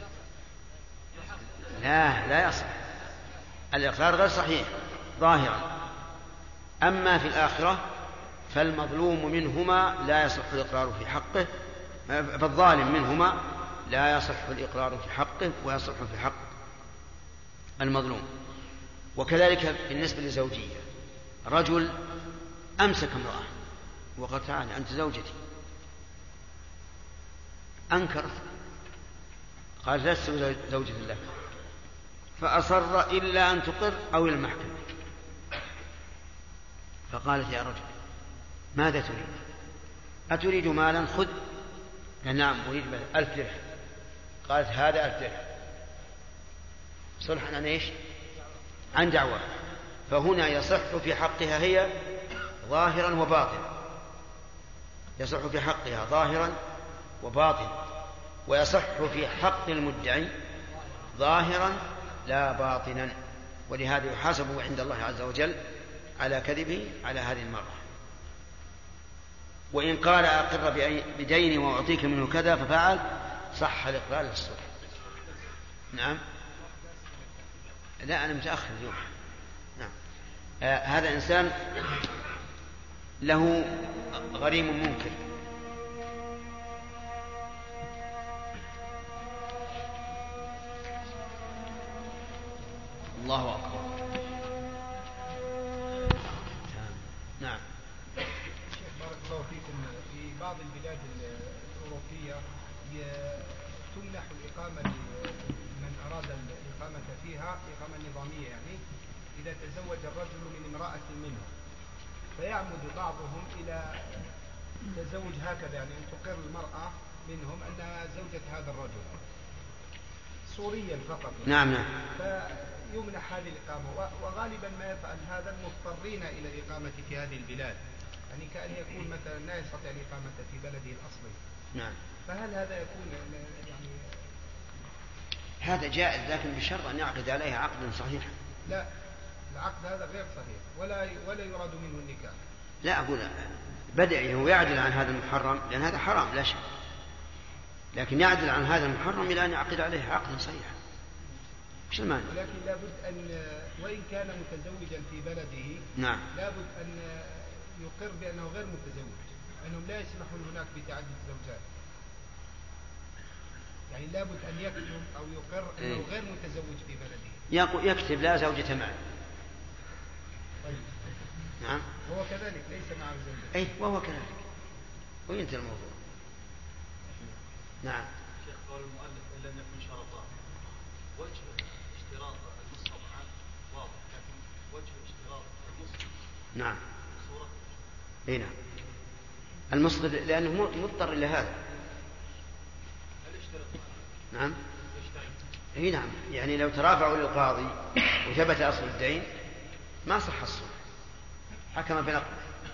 لا لا يصح، الإقرار غير صحيح ظاهرا. أما في الآخرة فالمظلوم منهما لا يصح الإقرار في حقه، فالظالم منهما لا يصح الإقرار في حقه ويصح في حق المظلوم. وكذلك بالنسبة للزوجية، رجل أمسك امرأة وقال تعال أنت زوجتي، أنكرت، قال لست زوجة لك، فأصر إلا أن تقر أو المحكمة. فقالت يا رجل ماذا تريد؟ أتريد مالا؟ خذ. قال نعم أريد ألف درهم. قالت هذا ألف درهم. صلحا عن إيش؟ عن دعوة. فهنا يصح في حقها هي ظاهرا وباطنا، يصح في حقها ظاهرا وباطنا، ويصح في حق المدعي ظاهرا لا باطنا، ولهذا يحاسب عند الله عز وجل على كذبه على هذه المرأة. وإن قال أقر بدين وأعطيك منه كذا ففعل صح الإقرار للصلح. نعم. لا أنا متأخر اليوم. نعم. آه هذا إنسان له غريم منكر، الله أكبر. نعم. شيخ بارك الله فيكم، في بعض البلاد الأوروبية تمنح الإقامة لمن أراد الإقامة فيها إقامة نظامية، يعني إذا تزوج الرجل من امرأة منه فيعمد بعضهم إلى تزوج هكذا، يعني أن تقر المرأة منهم أنها زوجة هذا الرجل سوريا فقط. نعم نعم. فيمنح هذه الإقامة، وغالبا ما يفعل هذا المضطرين إلى الإقامة في هذه البلاد، يعني كأن يكون مثلا لا يستطيع الإقامة في بلده الأصلي. نعم. فهل هذا يكون يعني هذا جائز، لكن بشرط أن يعقد عليها عقدا صحيحا. لا، العقد هذا غير صحيح، ولا ولا يراد منه النكاح. لا أقول بدعه ويعدل عن هذا المحرم، لأن هذا حرام لا شك، لكن يعدل عن هذا المحرم إلى أن يعقد عليه عقدا صحيحا. مش المانع؟ ولكن لابد أن وإن كان متزوجا في بلده، نعم، لابد أن يقر بأنه غير متزوج، أنهم لا يسمحون هناك بتعدد الزوجات، يعني لابد أن يكتب أو يقر أنه غير متزوج في بلده. يكتب لا زوجة معه. طيب. نعم. وهو كذلك ليس معه زوجة. أي وهو كذلك، وينتهي الموضوع. نعم. شيخ قول المؤلف إن لم يكن شرطان، وجه اشتراط المصحف واضح، لكن وجه اشتراط المصحف نعم صورة. اي نعم، المصدر لأنه مضطر إلى هذا. هل اشترط؟ نعم. اي نعم، يعني لو ترافعوا للقاضي وثبت أصل الدين ما صح الصلح، حكم بنقض.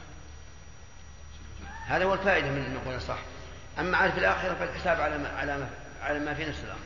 هذا هو الفائدة من أن نقول صح. أما عارف الآخرة فالحساب على ما, على ما, على ما في نفس الأمر.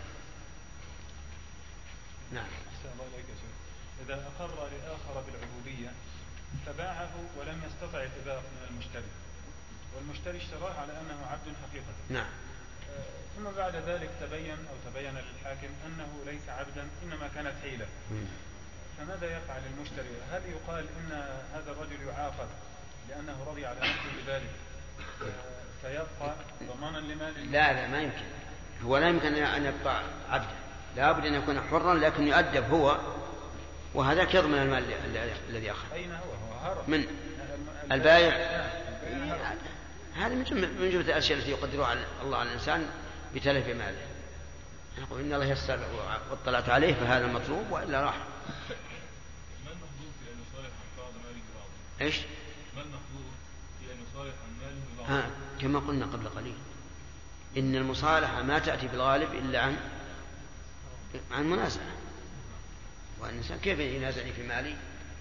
نعم. إذا أقر لآخر بالعبودية فباعه ولم يستطع الإباء من المشتري، والمشتري اشتراه على أنه عبد حقيقة. نعم. ثم بعد ذلك تبين أو تبين للحاكم أنه ليس عبدا إنما كانت حيلة، فماذا يفعل المشتري؟ هل يقال إن هذا الرجل يعاقب لأنه رضي على نفسه بذلك فيبقى ضمانا لماله؟ لا لا، ما يمكن. هو لا يمكن أن يبقى عبدا، لا بد أن يكون حرا، لكن يؤدب هو، وهذا يضمن المال الذي أخذ. أين هو؟ هو هرب من البايع. هذا من جملة الأشياء التي يقدرها الله على الإنسان بتلف ماله. يقول إن الله يسر واطلعت عليه فهذا المطلوب، وإلا راح. ما المحظوظ في أن يصالح عن بعض ماله ببعض؟ إيش؟ ما المحظوظ في أن يصالح عن ماله ببعض؟ ها كما قلنا قبل قليل، إن المصالحة ما تأتي بالغالب إلا عن عن منازعة، والإنسان كيف ينازعني في مالي؟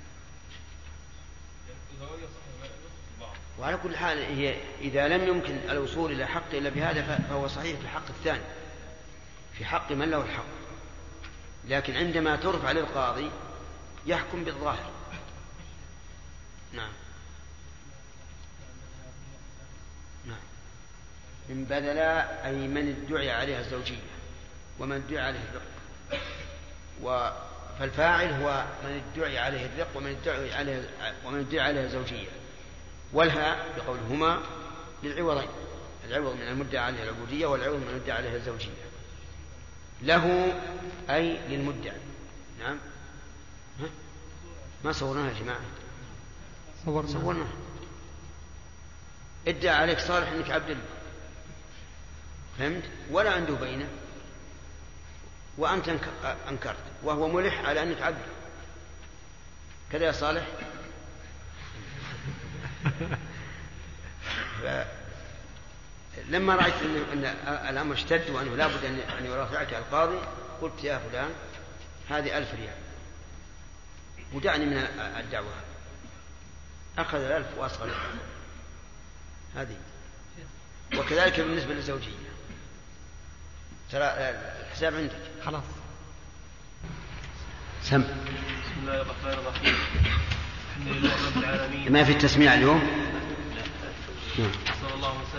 وعلى كل حال هي إذا لم يمكن الوصول إلى حق إلا بهذا فهو صحيح في الحق الثاني، في حق من له الحق، لكن عندما ترفع للقاضي يحكم بالظاهر. نعم. نعم. من بدل أي من ادعي عليها الزوجية ومن ادعي عليه الرق، فالفاعل هو من ادعي عليه الرق ومن ادعي عليه ومن ادعي عليها الزوجية، والها بقولهما للعوضين، العوض من المدعى عليه العبودية والعوض من المدعى عليه الزوجية. له أي للمدعى. نعم. ها؟ ما صورناها يا جماعة؟ صورنا صورنا ادعى عليك صالح انك عبد الله، فهمت؟ ولا عنده بينه، وأنت أنكرت، وهو ملح على أنك عبد، كذا يا صالح. لما رأيت أن الأمر اشتد وأنه لا بد أن يرافعك القاضي قلت يا فلان هذه ألف ريال ودعني من الدعوة. أخذ الألف وأصغر هذه. وكذلك بالنسبة للزوجية، ترى الحساب عندك خلاص. سم. بسم الله الرحمن الرحيم. الحمد لله رب العالمين. ما في التسميع اليوم؟ لا.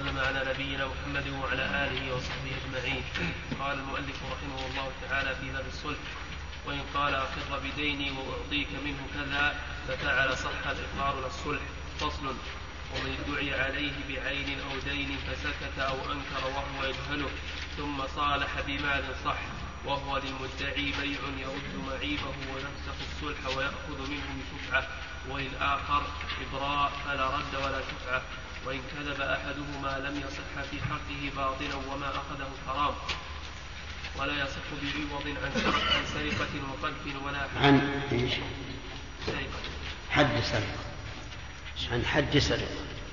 وسلم على نبينا محمد وعلى آله وصحبه أجمعين. قال المؤلف رحمه الله تعالى في باب الصلح: وإن قال أقر بديني وأعطيك منه كذا ففعل صح الإقرار للصلح. فصل: ومن ادعي عليه بعين أو دين فسكت أو أنكر وهو يجهله ثم صالح بمال صح وهو للمدعي بيع يرد معيبه ويفسخ الصلح ويأخذ منه بشفعة، وللآخر إبراء فلا رد ولا شفعة. وإن كذب أحدهما لم يصح في حقه باطلا وما أخذه حرام، ولا يصح بعوض عن عن سرقة وقذف ولا عن إيش؟ سرقة حد سرقة عن حد سرقة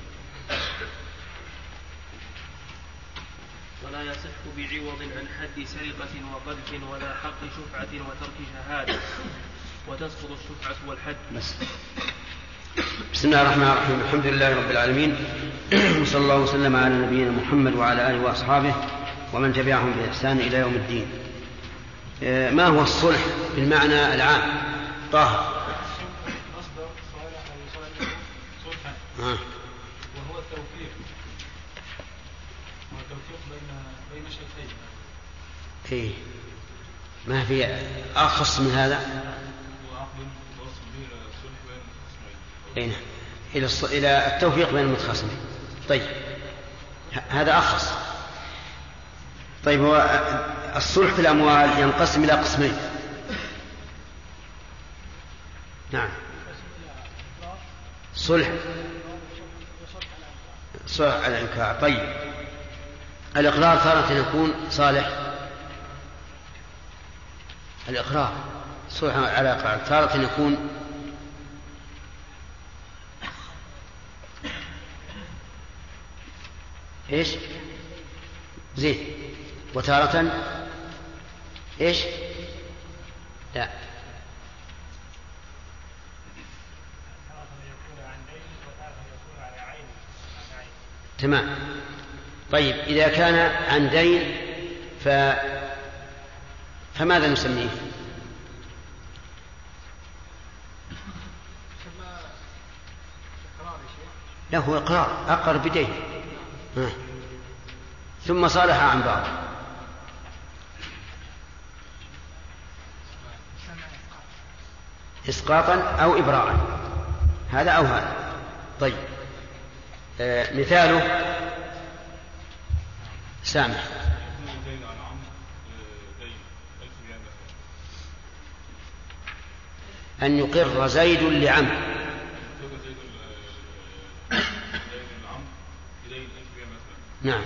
ولا يصح بعوض عن حد سرقة وقذف ولا حق شفعة وترك شهادة، وتسقط الشفعة والحد. بس. بسم الله الرحمن الرحيم. الحمد لله رب العالمين، وصلى الله وسلم على نبينا محمد وعلى آله وأصحابه ومن تبعهم بإحسان إلى يوم الدين. ما هو الصلح بالمعنى العام؟ طه. وهو التوفيق وهو التوفيق بين بين شيئين. إيه ما في أخص من هذا؟ إيه إلى الص... إلى التوفيق بين المتخاصمين. طيب هذا أخص. طيب هو الصلح في الأموال ينقسم إلى قسمين. نعم. صلح صلح على الإنكار. طيب الإقرار تارة يكون صالح، الإقرار صلح على إقرار تارة يكون إيش؟ زين. وتارة إيش؟ لا تمام. طيب إذا كان عن دين ف... فماذا نسميه؟ له إقرار، أقر بدين ها. ثم صالح عن بعض. إسقاطا أو إبراء، هذا أو هذا. طيب آه مثاله سامح أن يقر زيد لعمرو. نعم.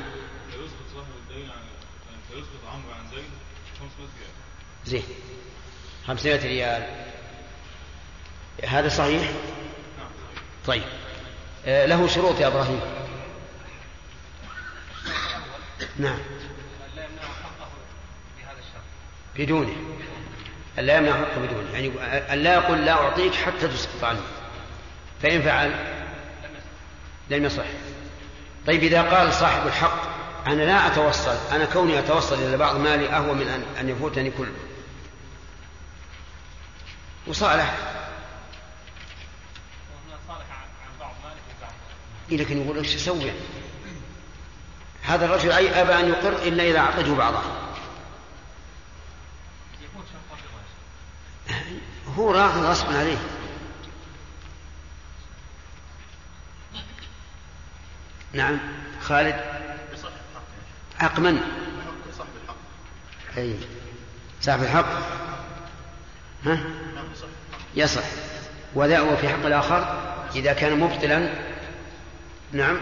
زين خمسمائة ريال، هذا صحيح؟ طيب آه له شروط يا إبراهيم. نعم. بدونه، ألا يمنع حقه بدونه، يعني ألا يقول لا أعطيك حتى تسقط عني، فإن فعل لم يصح. طيب إذا قال صاحب الحق أنا لا أتوصل، أنا كوني أتوصل إلى بعض مالي أهوى من أن يفوتني كله، وصالح لكن يقول ايش يسوي؟ هذا الرجل أي أبى أن يقر إلا إذا أعطته بعضه. هو راغب غصبا عليه. نعم خالد. حق من؟ أي صاحب الحق. ها؟ يصح. وذا في حق الآخر إذا كان مبطلا. نعم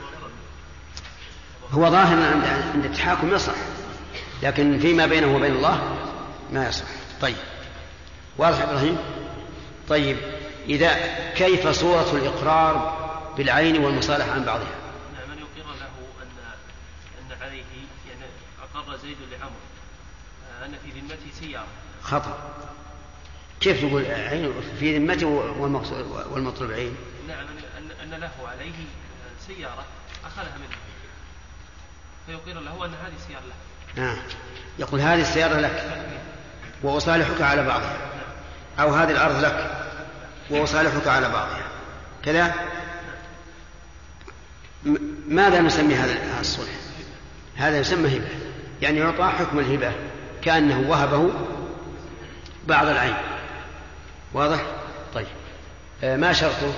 هو ظاهر عند التحاكم يصح، لكن فيما بينه وبين الله ما يصح. طيب واضح إبراهيم؟ طيب إذا كيف صورة الإقرار بالعين والمصالحة عن بعضها؟ نعم. من يقر له أن أن عليه يعني أقر زيد لعمرو أن في ذمته سيارة. خطأ. كيف تقول عين في ذمته والمطلوب عين؟ نعم أن أن له عليه سيارة أخذها منه، فيقر له أن هذه السيارة له. آه. يقول هذه السيارة لك وأصالحك على بعضها، أو هذه الأرض لك وأصالحك على بعضها كذا. ماذا نسمي هذا الصلح؟ هذا يسمى هبة، يعني يعطى حكم الهبة كأنه وهبه بعض العين. واضح؟ طيب آه ما شرطه؟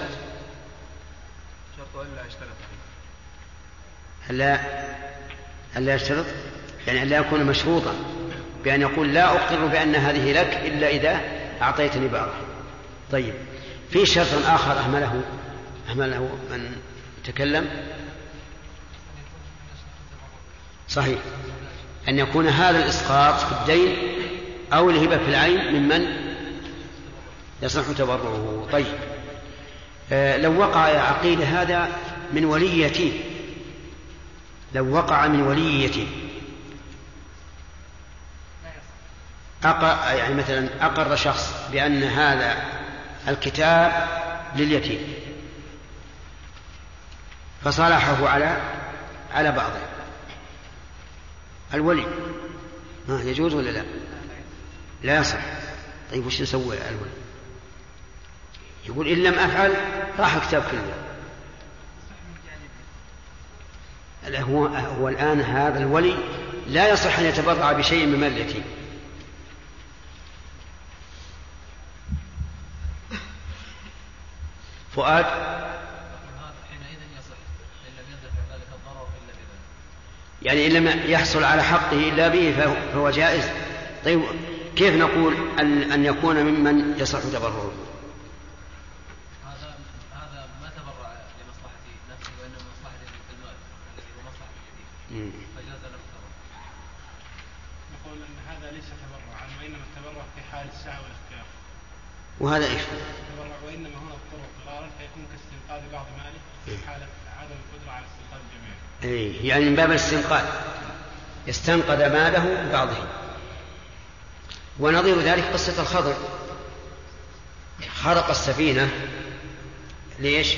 شرطه ألا يشترط ألا ألا يشترط، يعني ألا يكون مشروطا بأن يقول لا أقر بأن هذه لك إلا إذا أعطيتني بعضها. طيب في شرط آخر أهمله أهمله من تكلم. صحيح، أن يكون هذا الإسقاط في الدين أو الهبة في العين ممن يصح تبرعه. طيب آه لو وقع يا عقيل هذا من ولي يتيم، لو وقع من ولي يتيم أقر، يعني مثلا أقر شخص بأن هذا الكتاب لليتيم فصالحه على على بعضه، الولي ها يجوز ولا لا؟ لا يصح. طيب وش نسوي الولي؟ يقول إن لم أفعل راح أكتب كله. هو, هو الآن هذا الولي لا يصح أن يتبرع بشيء من مال اليتيم. فؤاد يعني إن لم يحصل على حقه إلا به فهو جائز. طيب كيف نقول أن, أن يكون ممن يصح تبرعه؟ هذا هذا ما تبرع لمصلحة نفسه وإنما مصلحة المال الذي هو مصلحة اليتيم فجاز له التبرع. نقول أن هذا ليس تبرعا وإنما التبرع في حال السعة والاختيار. وهذا إيش؟ التبرع وإنما هنا اضطر اضطرارا فيكون كاستنقاذ بعض ماله في حالة عدم القدرة على استنقاذ الجميع. إيه يعني من باب الاستنقاذ استنقذ ماله ببعضه. ونظير ذلك قصة الخضر، خرق السفينة ليش؟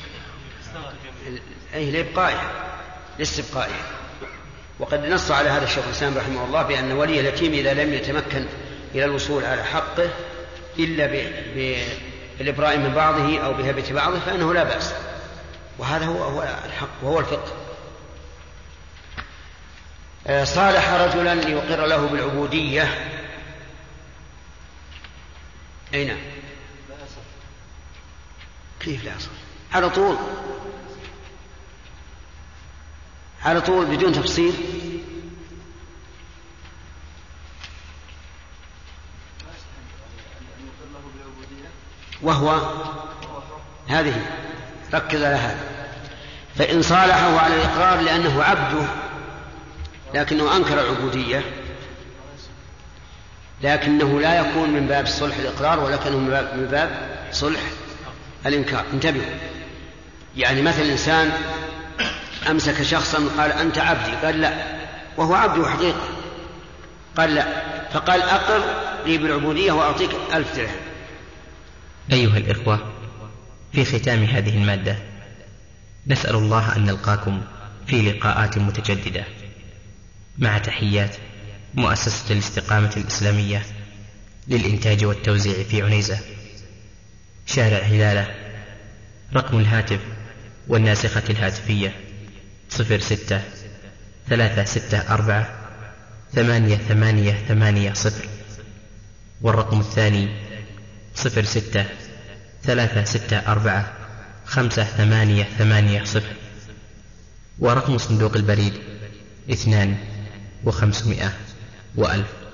أي لإبقائها لاستبقائها. وقد نص على هذا الشيخ الإسلام رحمه الله بأن ولي اليتيم إذا لم يتمكن إلى الوصول على حقه إلا بالإبراء من بعضه أو بهبة بعضه فإنه لا بأس، وهذا هو, هو الحق وهو الفقه. صالح رجلا ليقر له بالعبودية، أي نعم. كيف لا يصح؟ على طول على طول بدون تفصيل. وهو هذه ركز على هذا، فإن صالحه على الإقرار لأنه عبده لكنه أنكر العبودية لكنه لا يكون من باب صلح الإقرار ولكنه من باب صلح الإنكار. انتبهوا، يعني مثل الإنسان أمسك شخصا قال أنت عبدي، قال لا، وهو عبده حقيقة، قال لا، فقال أقر لي بالعبودية وأعطيك ألف درهم. أيها الإخوة، في ختام هذه المادة نسأل الله أن نلقاكم في لقاءات متجددة، مع تحيات مؤسسة الاستقامة الإسلامية للإنتاج والتوزيع في عنيزة، شارع هلالة. رقم الهاتف والناسخة الهاتفية صفر ستة ثلاثة ستة أربعة ثمانية ثمانية ثمانية صفر، والرقم الثاني صفر ستة ثلاثة ستة أربعة خمسة ثمانية ثمانية صفر، ورقم صندوق البريد اثنان وخمسمائة وألف.